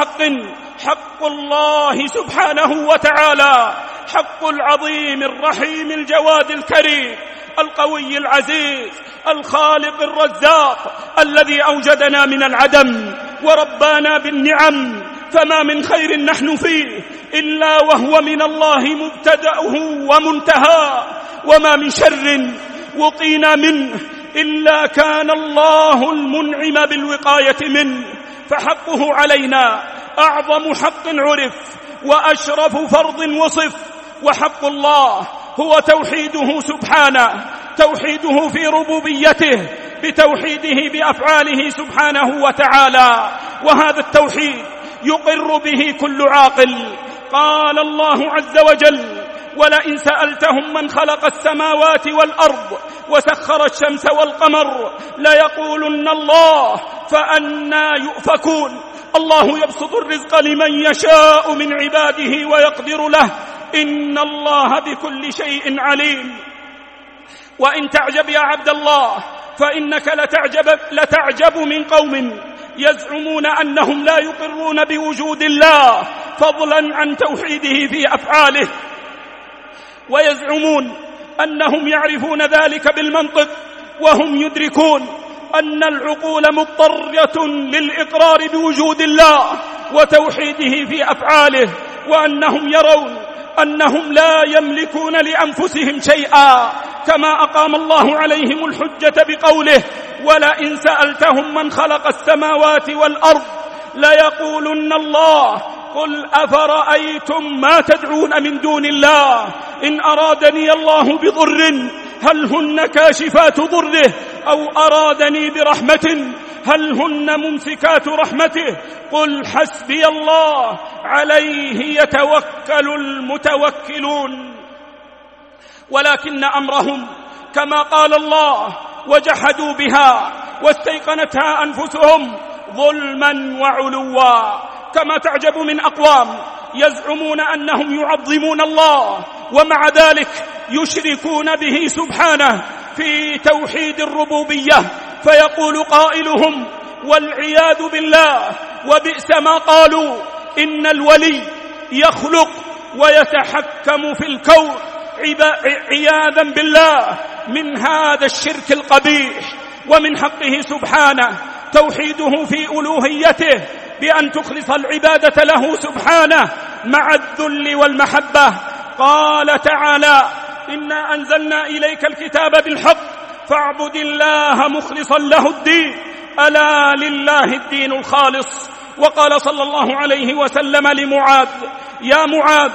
حق الله سبحانه وتعالى، حق العظيم الرحيم الجواد الكريم القوي العزيز الخالق الرزاق الذي أوجدنا من العدم وربانا بالنعم، فما من خير نحن فيه إلا وهو من الله مبتدأه ومنتهى، وما من شر وقينا منه إلا كان الله المنعم بالوقاية منه. فحقه علينا أعظم حق عرف وأشرف فرض وصف، وحق الله هو توحيده سبحانه، توحيده في ربوبيته بتوحيده بأفعاله سبحانه وتعالى، وهذا التوحيد يقر به كل عاقل. قال الله عز وجل: ولئن سألتهم من خلق السماوات والأرض وسخر الشمس والقمر ليقولن الله فأنى يؤفكون. الله يبسط الرزق لمن يشاء من عباده ويقدر له، إن الله بكل شيء عليم. وإن تعجب يا عبد الله فإنك لتعجب من قوم يزعمون أنهم لا يقرون بوجود الله فضلا عن توحيده في أفعاله، ويزعمون أنهم يعرفون ذلك بالمنطق، وهم يدركون أن العقول مضطرة للإقرار بوجود الله وتوحيده في أفعاله، وأنهم يرون أنهم لا يملكون لأنفسهم شيئا، كما أقام الله عليهم الحجة بقوله: ولئن سألتهم من خلق السماوات والأرض ليقولن الله قل أفرأيتم ما تدعون من دون الله إن أرادني الله بضر هل هن كاشفات ضره أو أرادني برحمة هل هن ممسكات رحمته قل حسبي الله عليه يتوكل المتوكلون. ولكن أمرهم كما قال الله وجحدوا بها واستيقنتها أنفسهم ظلما وعلوا. كما تعجب من أقوام يزعمون أنهم يعظمون الله ومع ذلك يشركون به سبحانه في توحيد الربوبية، فيقول قائلهم والعياذ بالله وبئس ما قالوا إن الولي يخلق ويتحكم في الكون عياذا بالله من هذا الشرك القبيح. ومن حقه سبحانه توحيده في ألوهيته بأن تخلص العبادة له سبحانه مع الذل والمحبة. قال تعالى إنا أنزلنا إليك الكتاب بالحق فاعبد الله مخلصا له الدين ألا لله الدين الخالص. وقال صلى الله عليه وسلم لمعاذ يا معاذ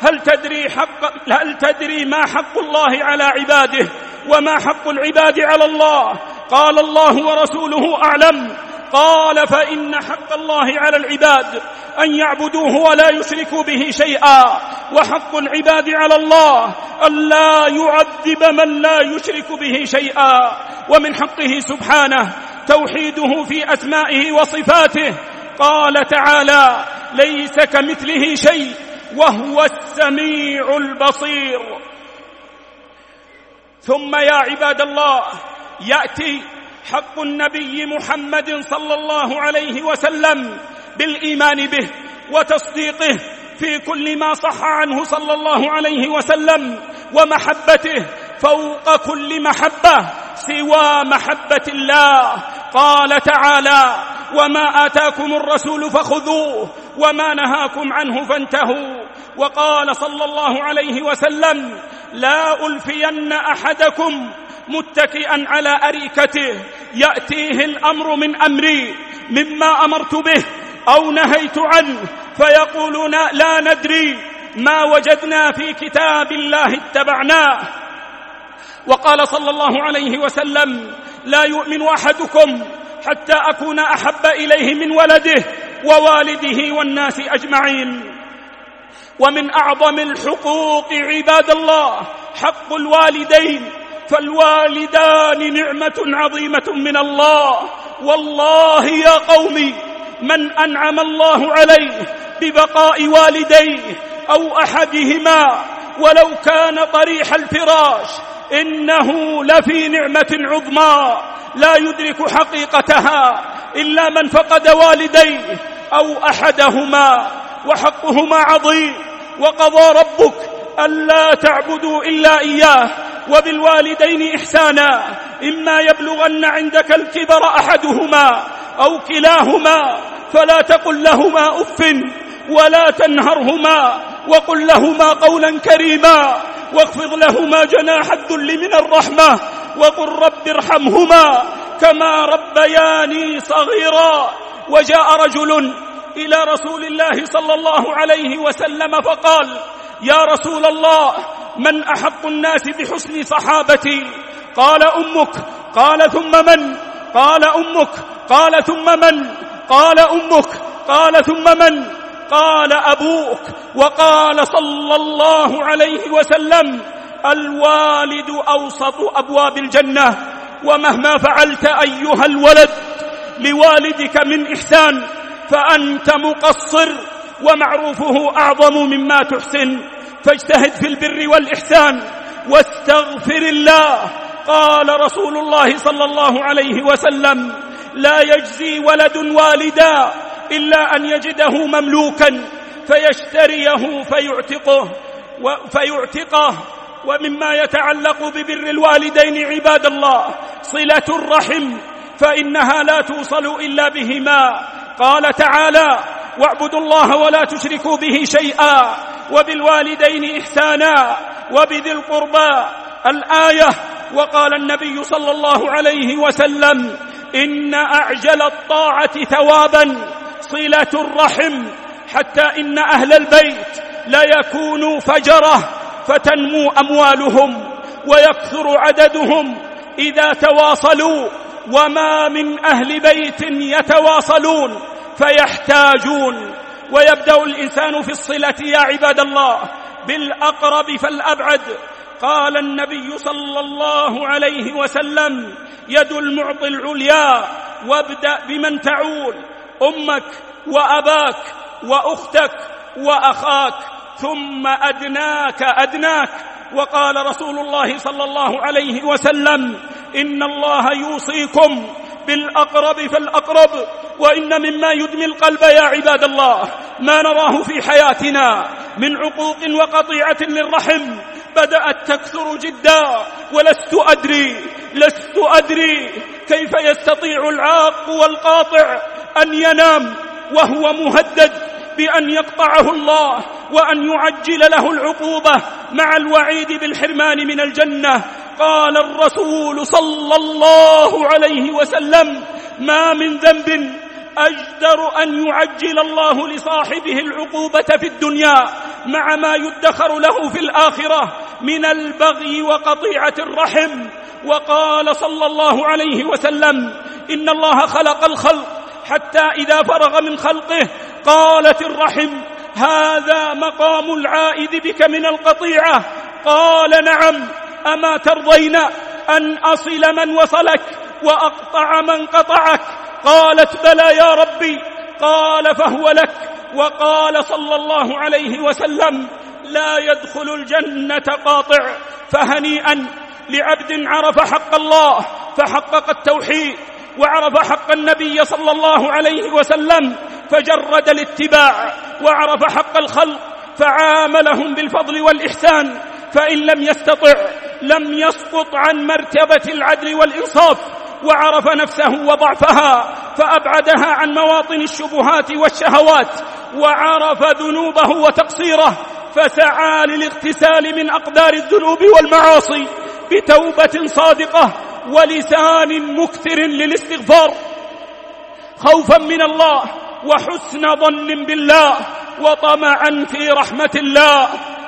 هل تدري ما حق الله على عباده وما حق العباد على الله؟ قال الله ورسوله أعلم. قال فإن حق الله على العباد أن يعبدوه ولا يشركوا به شيئا، وحق العباد على الله أن لا يعذب من لا يشرك به شيئا. ومن حقه سبحانه توحيده في أسمائه وصفاته. قال تعالى ليس كمثله شيء وهو السميع البصير. ثم يا عباد الله يأتي حق النبي محمد صلى الله عليه وسلم بالإيمان به وتصديقه في كل ما صح عنه صلى الله عليه وسلم، ومحبته فوق كل محبة سوى محبة الله. قال تعالى وما آتاكم الرسول فخذوه وما نهاكم عنه فانتهوا. وقال صلى الله عليه وسلم لا ألفين أحدكم متكئا على أريكته يأتيه الأمر من أمري مما أمرت به أو نهيت عنه فيقولون لا ندري ما وجدنا في كتاب الله اتبعناه. وقال صلى الله عليه وسلم لا يؤمن أحدكم حتى أكون أحب إليه من ولده ووالده والناس أجمعين. ومن أعظم الحقوق عباد الله حق الوالدين، فالوالدان نعمة عظيمة من الله. والله يا قوم من أنعم الله عليه ببقاء والديه أو أحدهما ولو كان طريح الفراش إنه لفي نعمة عظمى لا يدرك حقيقتها إلا من فقد والديه أو أحدهما، وحقهما عظيم. وقضى ربك ألا تعبدوا إلا إياه وبالوالدين إحسانا إما يبلغن عندك الكبر أحدهما أو كلاهما فلا تقل لهما أف ولا تنهرهما وقل لهما قولا كريما واخفض لهما جناح الذل من الرحمة وقل رب ارحمهما كما ربياني صغيرا. وجاء رجل إلى رسول الله صلى الله عليه وسلم فقال يا رسول الله من أحق الناس بحسن صحابتي؟ قال أمك. قال ثم من؟ قال أمك. قال ثم من؟ قال أمك. قال ثم من؟ قال أبوك. وقال صلى الله عليه وسلم الوالد أوسط أبواب الجنة، ومهما فعلت أيها الولد لوالدك من إحسان فأنت مقصر ومعروفه أعظم مما تحسن، فاجتهد في البر والإحسان واستغفر الله. قال رسول الله صلى الله عليه وسلم لا يجزي ولد والدا إلا أن يجده مملوكا فيشتريه فيعتقه. ومما يتعلق ببر الوالدين عباد الله صلة الرحم، فإنها لا توصل إلا بهما. قال تعالى واعبدوا الله ولا تشركوا به شيئا وبالوالدين إحسانا وبذي القربى الآية. وقال النبي صلى الله عليه وسلم إن أعجل الطاعة ثوابا صلة الرحم، حتى إن أهل البيت لا يكونوا فجرة فتنمو أموالهم ويكثر عددهم إذا تواصلوا، وما من أهل بيت يتواصلون فيحتاجون. ويبدأ الإنسان في الصلة يا عباد الله بالأقرب فالأبعد. قال النبي صلى الله عليه وسلم: يد المعطي العليا، وابدأ بمن تعول، أمك وأباك وأختك وأخاك، ثم أدناك أدناك. وقال رسول الله صلى الله عليه وسلم: إن الله يوصيكم بالأقرب فالأقرب. وإن مما يدمي القلب يا عباد الله ما نراه في حياتنا من عقوق وقطيعة للرحم بدأت تكثر جدا، لست أدري كيف يستطيع العاق والقاطع أن ينام وهو مهدد بأن يقطعه الله وأن يعجل له العقوبة مع الوعيد بالحرمان من الجنة. قال الرسول صلى الله عليه وسلم: ما من ذنب أجدر أن يعجل الله لصاحبه العقوبة في الدنيا مع ما يدخر له في الآخرة من البغي وقطيعة الرحم. وقال صلى الله عليه وسلم: إن الله خلق الخلق حتى إذا فرغ من خلقه قالت الرحم: هذا مقام العائد بك من القطيعة. قال: نعم، أما ترضين أن أصل من وصلك وأقطع من قطعك؟ قالت: بلى يا ربي. قال: فهو لك. وقال صلى الله عليه وسلم: لا يدخل الجنة قاطع. فهنيئا لعبد عرف حق الله فحقق التوحيد، وعرف حق النبي صلى الله عليه وسلم فجرد الاتباع، وعرف حق الخلق فعاملهم بالفضل والإحسان، فإن لم يستطع لم يسقط عن مرتبة العدل والإنصاف، وعرف نفسه وضعفها فأبعدها عن مواطن الشبهات والشهوات، وعرف ذنوبه وتقصيره فسعى للاغتسال من أقدار الذنوب والمعاصي بتوبة صادقة ولسان مكثر للاستغفار، خوفا من الله وحسن ظن بالله وطمعا في رحمة الله.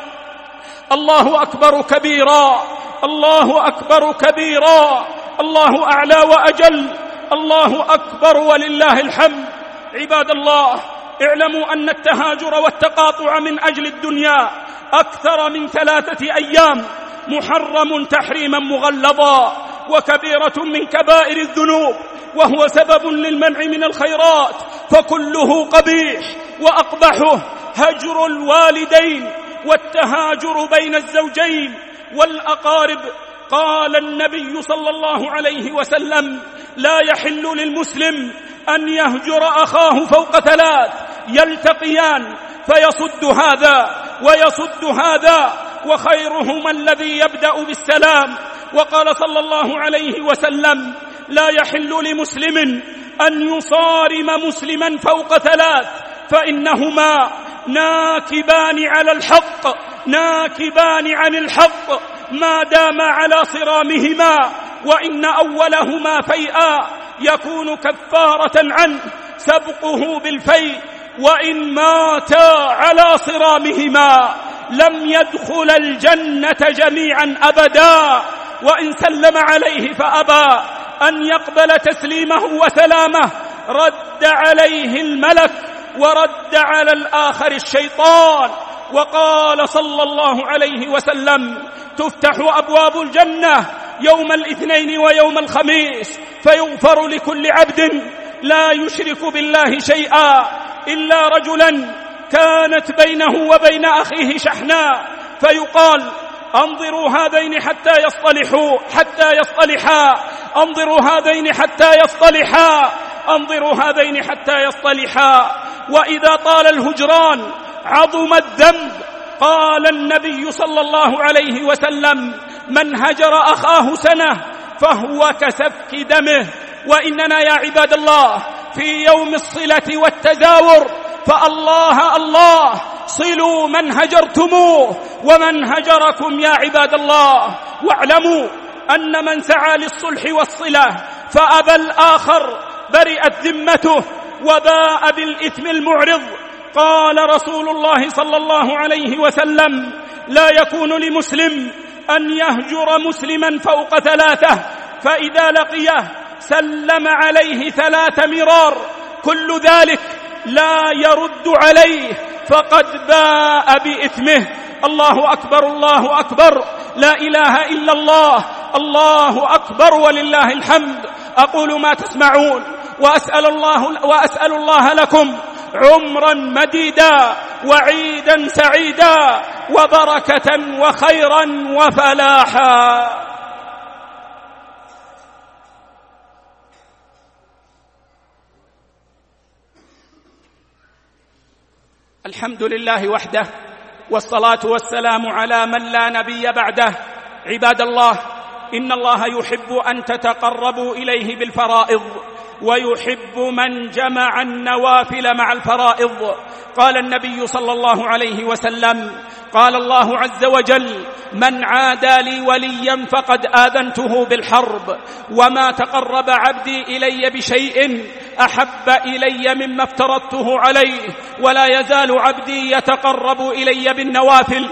الله أكبر كبيرا، الله أكبر كبيرا، الله أعلى وأجل، الله أكبر ولله الحمد. عباد الله، اعلموا أن التهاجر والتقاطع من أجل الدنيا أكثر من 3 أيام محرم تحريما مغلظا، وكبيرة من كبائر الذنوب، وهو سبب للمنع من الخيرات، فكله قبيح، وأقبحه هجر الوالدين والتهاجر بين الزوجين والأقارب. قال النبي صلى الله عليه وسلم: لا يحل للمسلم أن يهجر أخاه فوق 3 يلتقيان فيصد هذا ويصد هذا، وخيرهما الذي يبدأ بالسلام. وقال صلى الله عليه وسلم: لا يحل لمسلم أن يصارم مسلما فوق 3 فإنهما ناكبان على الحق، ناكبان عن الحق ما دام على صرامهما، وإن أولهما فيئا يكون كفارة عنه سبقه بالفيء، وإن ماتا على صرامهما لم يدخل الجنة جميعا أبدا. وإن سلم عليه فأبى أن يقبل تسليمه وسلامه رد عليه الملك ورد على الآخر الشيطان. وقال صلى الله عليه وسلم: تفتح أبواب الجنة يوم الاثنين ويوم الخميس فيغفر لكل عبد لا يشرك بالله شيئا إلا رجلا كانت بينه وبين أخيه شحناء، فيقال: انظروا هذين حتى يصطلحا، انظروا هذين حتى يصطلحا، انظروا هذين حتى يصطلحا. وإذا طال الهجران عظم الذنب. قال النبي صلى الله عليه وسلم: من هجر أخاه سنة فهو كسفك دمه. وإننا يا عباد الله في يوم الصلة والتزاور، فالله الله صلوا من هجرتموه ومن هجركم يا عباد الله. واعلموا أن من سعى للصلح والصلة فأبى الآخر برئت ذمته وباء بالإثم المعرض. قال رسول الله صلى الله عليه وسلم: لا يكون لمسلم أن يهجر مسلما فوق 3، فإذا لقيه سلم عليه 3 مرار، كل ذلك لا يرد عليه فقد باء بإثمه. الله أكبر الله أكبر، لا إله إلا الله، الله أكبر ولله الحمد. أقول ما تسمعون وأسأل الله لكم عمرا مديدا وعيدا سعيدا وبركة وخيرا وفلاحا. الحمد لله وحده، والصلاة والسلام على من لا نبي بعده. عباد الله، إن الله يحب أن تتقربوا إليه بالفرائض، ويحب من جمع النوافل مع الفرائض. قال النبي صلى الله عليه وسلم: قال الله عز وجل: من عادى لي وليا فقد آذنته بالحرب، وما تقرب عبدي إلي بشيء أحب إلي مما افترضته عليه، ولا يزال عبدي يتقرب إلي بالنوافل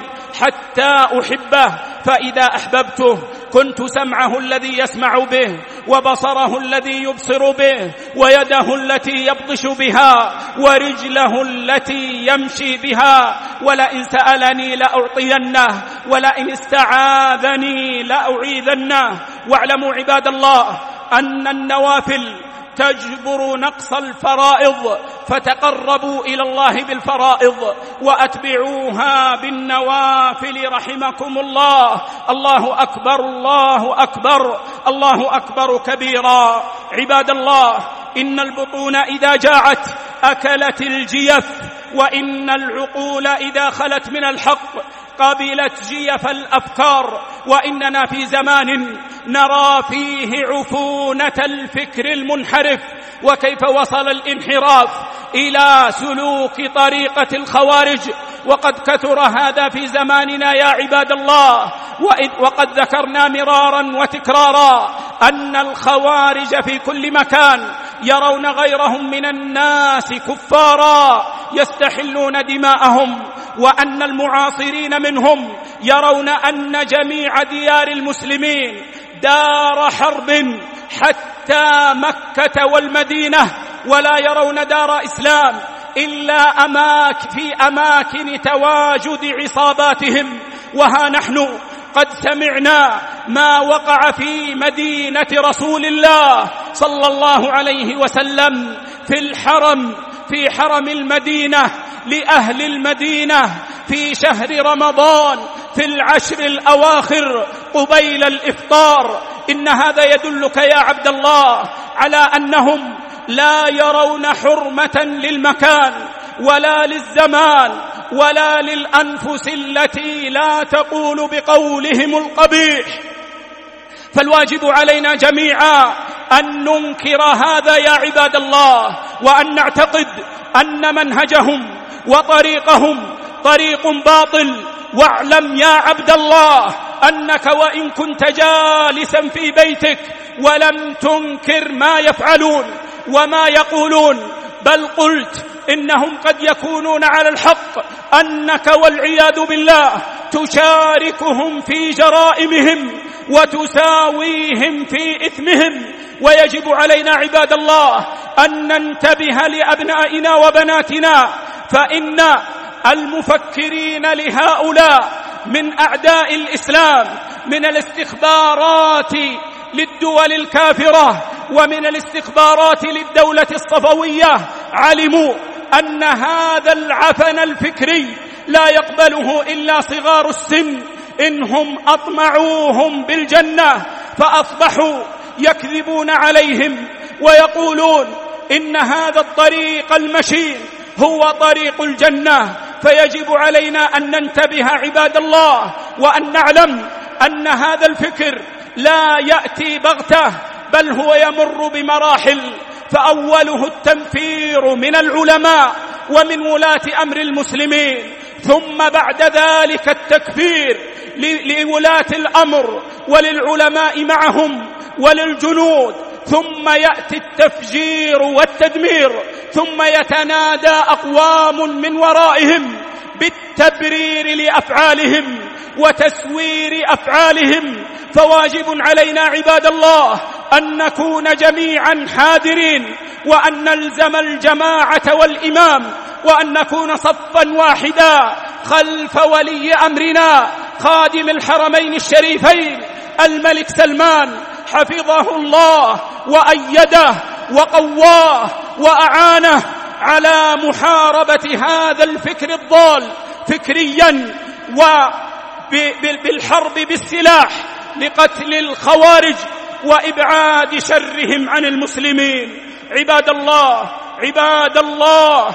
حتى أحبه، فإذا أحببته كنت سمعه الذي يسمع به، وبصره الذي يبصر به، ويده التي يبطش بها، ورجله التي يمشي بها، ولئن سألني لأعطينه، ولئن استعاذني لأعيذنه. واعلموا عباد الله أن النوافل تجبر نقص الفرائض، فتقربوا إلى الله بالفرائض وأتبعوها بالنوافل رحمكم الله. الله أكبر الله أكبر، الله أكبر كبيرا. عباد الله، إن البطون إذا جاعت أكلت الجيف، وإن العقول إذا خلت من الحق قبلت جيف الأفكار. وإننا في زمان نرى فيه عفونة الفكر المنحرف، وكيف وصل الانحراف إلى سلوك طريقة الخوارج، وقد كثر هذا في زماننا يا عباد الله. وقد ذكرنا مرارا وتكرارا أن الخوارج في كل مكان يرون غيرهم من الناس كفارا يستحلون دماءهم، وأن المعاصرين منهم يرون أن جميع ديار المسلمين دار حرب حتى مكة والمدينة، ولا يرون دار إسلام إلا في أماكن تواجد عصاباتهم. وها نحن قد سمعنا ما وقع في مدينة رسول الله صلى الله عليه وسلم في حرم المدينة لأهل المدينة في شهر رمضان في العشر الأواخر قبيل الإفطار. إن هذا يدلك يا عبد الله على أنهم لا يرون حرمة للمكان ولا للزمان ولا للأنفس التي لا تقول بقولهم القبيح. فالواجب علينا جميعا أن ننكر هذا يا عباد الله، وأن نعتقد أن منهجهم وطريقهم طريق باطل. واعلم يا عبد الله أنك وإن كنت جالسا في بيتك ولم تنكر ما يفعلون وما يقولون، بل قلت إنهم قد يكونون على الحق، أنك والعياذ بالله تشاركهم في جرائمهم وتساويهم في إثمهم. ويجب علينا عباد الله أن ننتبه لأبنائنا وبناتنا، فإن المفكرين لهؤلاء من أعداء الإسلام من الاستخبارات للدول الكافرة ومن الاستخبارات للدولة الصفوية علموا أن هذا العفن الفكري لا يقبله إلا صغار السن، إنهم أطمعوهم بالجنة فأصبحوا يكذبون عليهم ويقولون إن هذا الطريق المشين هو طريق الجنة. فيجب علينا أن ننتبه عباد الله، وأن نعلم أن هذا الفكر لا يأتي بغتة، بل هو يمر بمراحل، فأوله التنفير من العلماء ومن ولاة أمر المسلمين، ثم بعد ذلك التكفير لولاة الأمر وللعلماء معهم وللجنود، ثم يأتي التفجير والتدمير، ثم يتنادى أقوام من ورائهم بالتبرير لأفعالهم وتسوير أفعالهم. فواجب علينا عباد الله أن نكون جميعا حاذرين، وأن نلزم الجماعة والإمام، وأن نكون صفا واحدا خلف ولي أمرنا خادم الحرمين الشريفين الملك سلمان حفظه الله وأيده وقواه وأعانه على محاربة هذا الفكر الضال فكريا وبالحرب بالسلاح لقتل الخوارج وإبعاد شرهم عن المسلمين. عباد الله،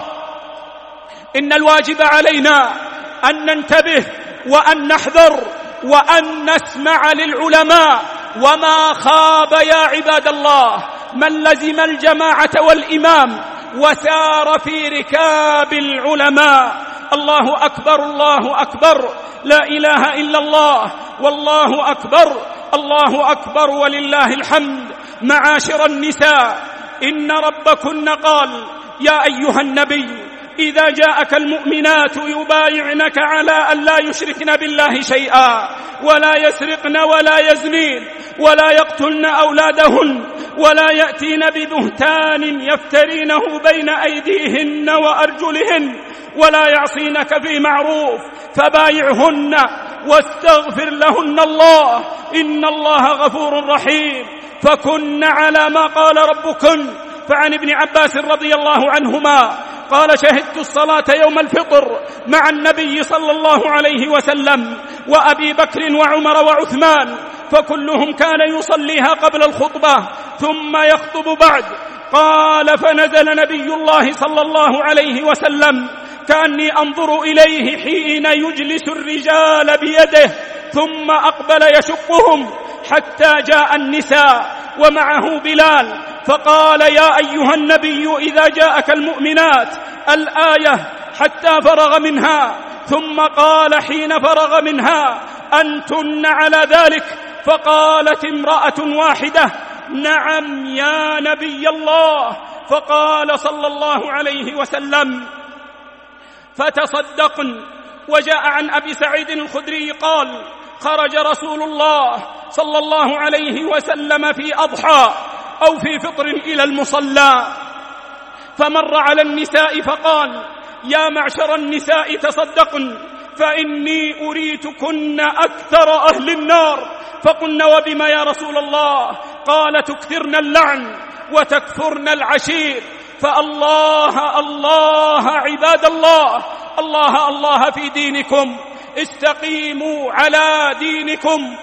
إن الواجب علينا أن ننتبه وأن نحذر وأن نسمع للعلماء. وما خاب يا عباد الله من لزم الجماعة والإمام وسار في ركاب العلماء. الله أكبر، الله أكبر، لا إله إلا الله، والله أكبر، الله أكبر ولله الحمد. معاشر النساء، إن ربكن قال: يا أيها النبي إذا جاءك المؤمنات يبايعنك على أن لا يشركن بالله شيئا ولا يسرقن ولا يزنين ولا يقتلن أولادهن ولا يأتين ببهتان يفترينه بين أيديهن وأرجلهن ولا يعصينك في معروف فبايعهن واستغفر لهن الله إن الله غفور رحيم. فكن على ما قال ربكن. فعن ابن عباس رضي الله عنهما قال: شهدت الصلاة يوم الفطر مع النبي صلى الله عليه وسلم وأبي بكر وعمر وعثمان، فكلهم كان يصليها قبل الخطبة ثم يخطب بعد. قال: فنزل نبي الله صلى الله عليه وسلم كأني أنظر إليه حين يجلس الرجال بيده ثم أقبل يشقهم حتى جاء النساء ومعه بلال، فقال: يا أيها النبي إذا جاءك المؤمنات الآية حتى فرغ منها، ثم قال حين فرغ منها: أنتن على ذلك؟ فقالت امرأة واحدة: نعم يا نبي الله. فقال صلى الله عليه وسلم: فتصدقن. وجاء عن أبي سعيد الخدري قال: خرج رسول الله صلى الله عليه وسلم في أضحى أو في فطر إلى المصلى، فمر على النساء فقال: يا معشر النساء تصدقن فإني أريتكن أكثر أهل النار. فقلن: وبما يا رسول الله؟ قال: تكثرن اللعن وتكفرن العشير. فالله الله عباد الله، الله الله في دينكم، استقيموا على دينكم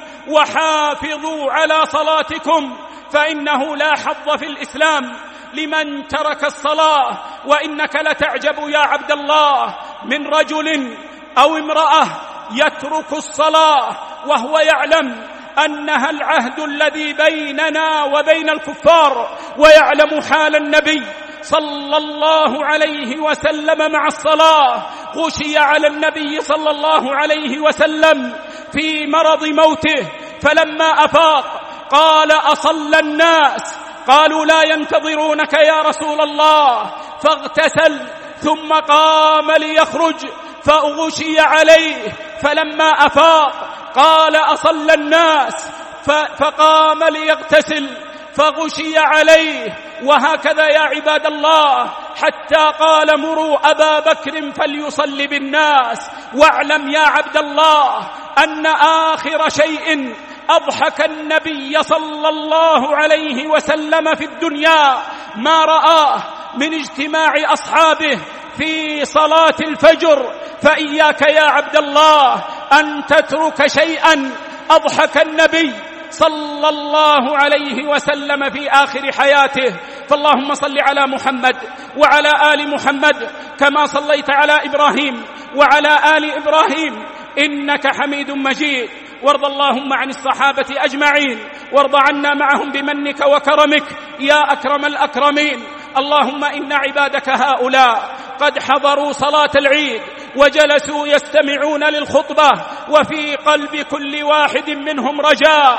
وحافظوا على صلاتكم، فإنه لا حظ في الإسلام لمن ترك الصلاة. وإنك لتعجب يا عبد الله من رجل أو امرأة يترك الصلاة وهو يعلم أنها العهد الذي بيننا وبين الكفار، ويعلم حال النبي صلى الله عليه وسلم مع الصلاة. غشي على النبي صلى الله عليه وسلم في مرض موته، فلما أفاق قال: أصلى الناس؟ قالوا: لا ينتظرونك يا رسول الله. فاغتسل ثم قام ليخرج فأغشي عليه، فلما أفاق قال: أصلى الناس؟ فقام ليغتسل فغشي عليه. وهكذا يا عباد الله، حتى قال: مروا أبا بكر فليصلي بالناس. واعلم يا عبد الله أن آخر شيء أضحك النبي صلى الله عليه وسلم في الدنيا ما رآه من اجتماع أصحابه في صلاة الفجر. فإياك يا عبد الله أن تترك شيئا أضحك النبي صلى الله عليه وسلم في آخر حياته. فاللهم صل على محمد وعلى آل محمد كما صليت على إبراهيم وعلى آل إبراهيم إنك حميد مجيد. وارض اللهم عن الصحابة أجمعين، وارض عنا معهم بمنك وكرمك يا أكرم الأكرمين. اللهم إن عبادك هؤلاء قد حضروا صلاة العيد وجلسوا يستمعون للخطبة وفي قلب كل واحد منهم رجاء،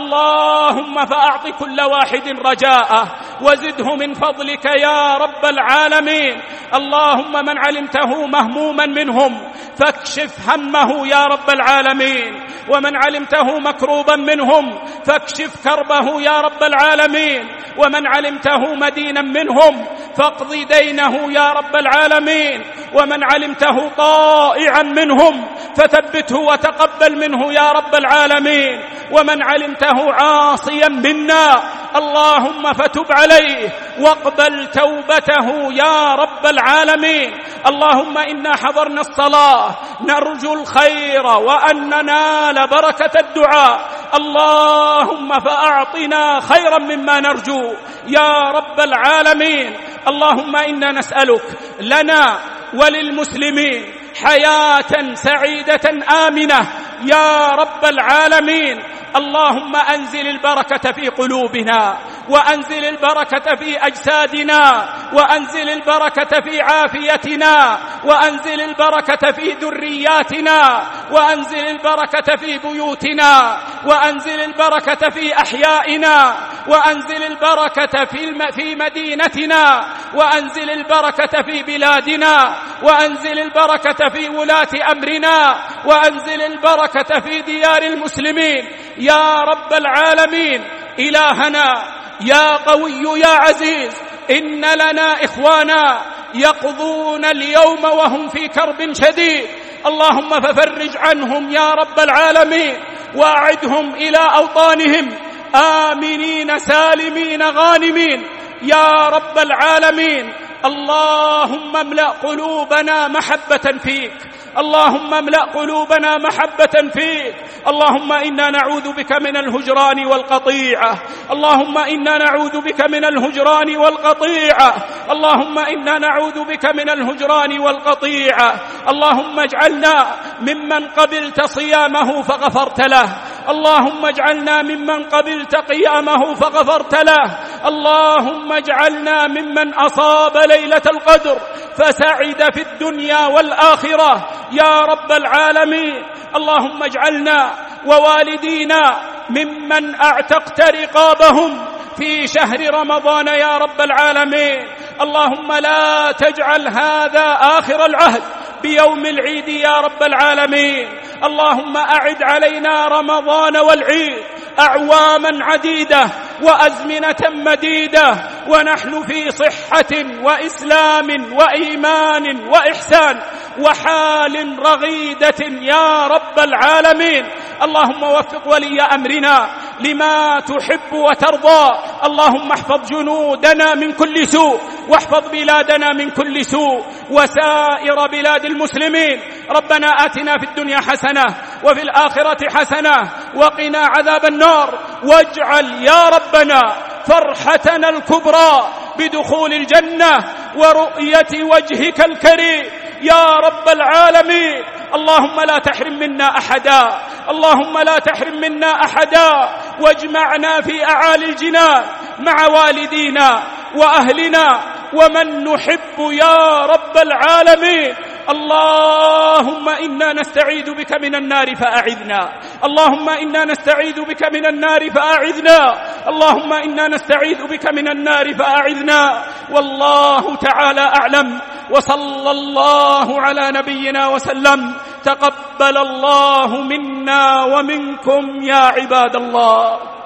اللهم فأعط كل واحد رجاءه وزده من فضلك يا رب العالمين. اللهم من علمته مهموما منهم فاكشف همه يا رب العالمين، ومن علمته مكروبا منهم فاكشف كربه يا رب العالمين، ومن علمته مدينا منهم فاقض دينه يا رب العالمين، ومن علمته طائعا منهم فثبته وتقبل منه يا رب العالمين، ومن علمته عاصيا منا اللهم فتب عليه واقبل توبته يا رب العالمين. اللهم إنا حضرنا الصلاة نرجو الخير وأن ننال بركة الدعاء، اللهم فأعطنا خيرا مما نرجو يا رب العالمين. اللهم إنا نسألك لنا وللمسلمين حياة سعيدة آمنة يا رب العالمين. اللهم أنزل البركة في قلوبنا، وأنزل البركة في أجسادنا، وأنزل البركة في عافيتنا، وأنزل البركة في ذرياتنا، وأنزل البركة في بيوتنا، وأنزل البركة في أحيائنا، وأنزل البركة في مدينتنا، وأنزل البركة في بلادنا، وأنزل البركة في ولاة أمرنا، وأنزل البركة في ديار المسلمين يا رب العالمين. إلهنا يا قوي يا عزيز، إن لنا إخوانا يقضون اليوم وهم في كرب شديد، اللهم ففرج عنهم يا رب العالمين، وأعدهم إلى أوطانهم آمنين سالمين غانمين يا رب العالمين. اللهم املأ قلوبنا محبة فيك، اللهم املأ قلوبنا محبة فيك. اللهم إنا نعوذ بك من الهجران والقطيعة، اللهم إنا نعوذ بك من الهجران والقطيعة، اللهم إنا نعوذ بك من الهجران والقطيعة. اللهم اجعلنا ممن قبلت صيامه فغفرت له، اللهم اجعلنا ممن قبلت قيامه فغفرت له، اللهم اجعلنا ممن أصاب ليلة القدر فسعد في الدنيا والآخرة يا رب العالمين. اللهم اجعلنا ووالدينا ممن اعتقت رقابهم في شهر رمضان يا رب العالمين. اللهم لا تجعل هذا آخر العهد بيوم العيد يا رب العالمين. اللهم أعد علينا رمضان والعيد أعواما عديدة وأزمنة مديدة ونحن في صحة وإسلام وإيمان وإحسان وحال رغيدة يا رب العالمين. اللهم وفق ولي أمرنا لما تحب وترضى، اللهم احفظ جنودنا من كل سوء، واحفظ بلادنا من كل سوء وسائر بلاد المسلمين. ربنا آتنا في الدنيا حسنة وفي الآخرة حسنة وقنا عذاب النار، واجعل يا ربنا فرحتنا الكبرى بدخول الجنة ورؤية وجهك الكريم يا رب العالمين. اللهم لا تحرم منا أحدا، اللهم لا تحرم منا أحدا، واجمعنا في أعالي الجنان مع والدينا وأهلنا ومن نحب يا رب العالمين. اللهم إنا نستعيذ بك من النار فأعذنا، اللهم إنا نستعيذ بك من النار فأعذنا، اللهم إنا نستعيذ بك من النار فأعذنا. والله تعالى أعلم، وصلى الله على نبينا وسلم. تقبل الله منا ومنكم يا عباد الله.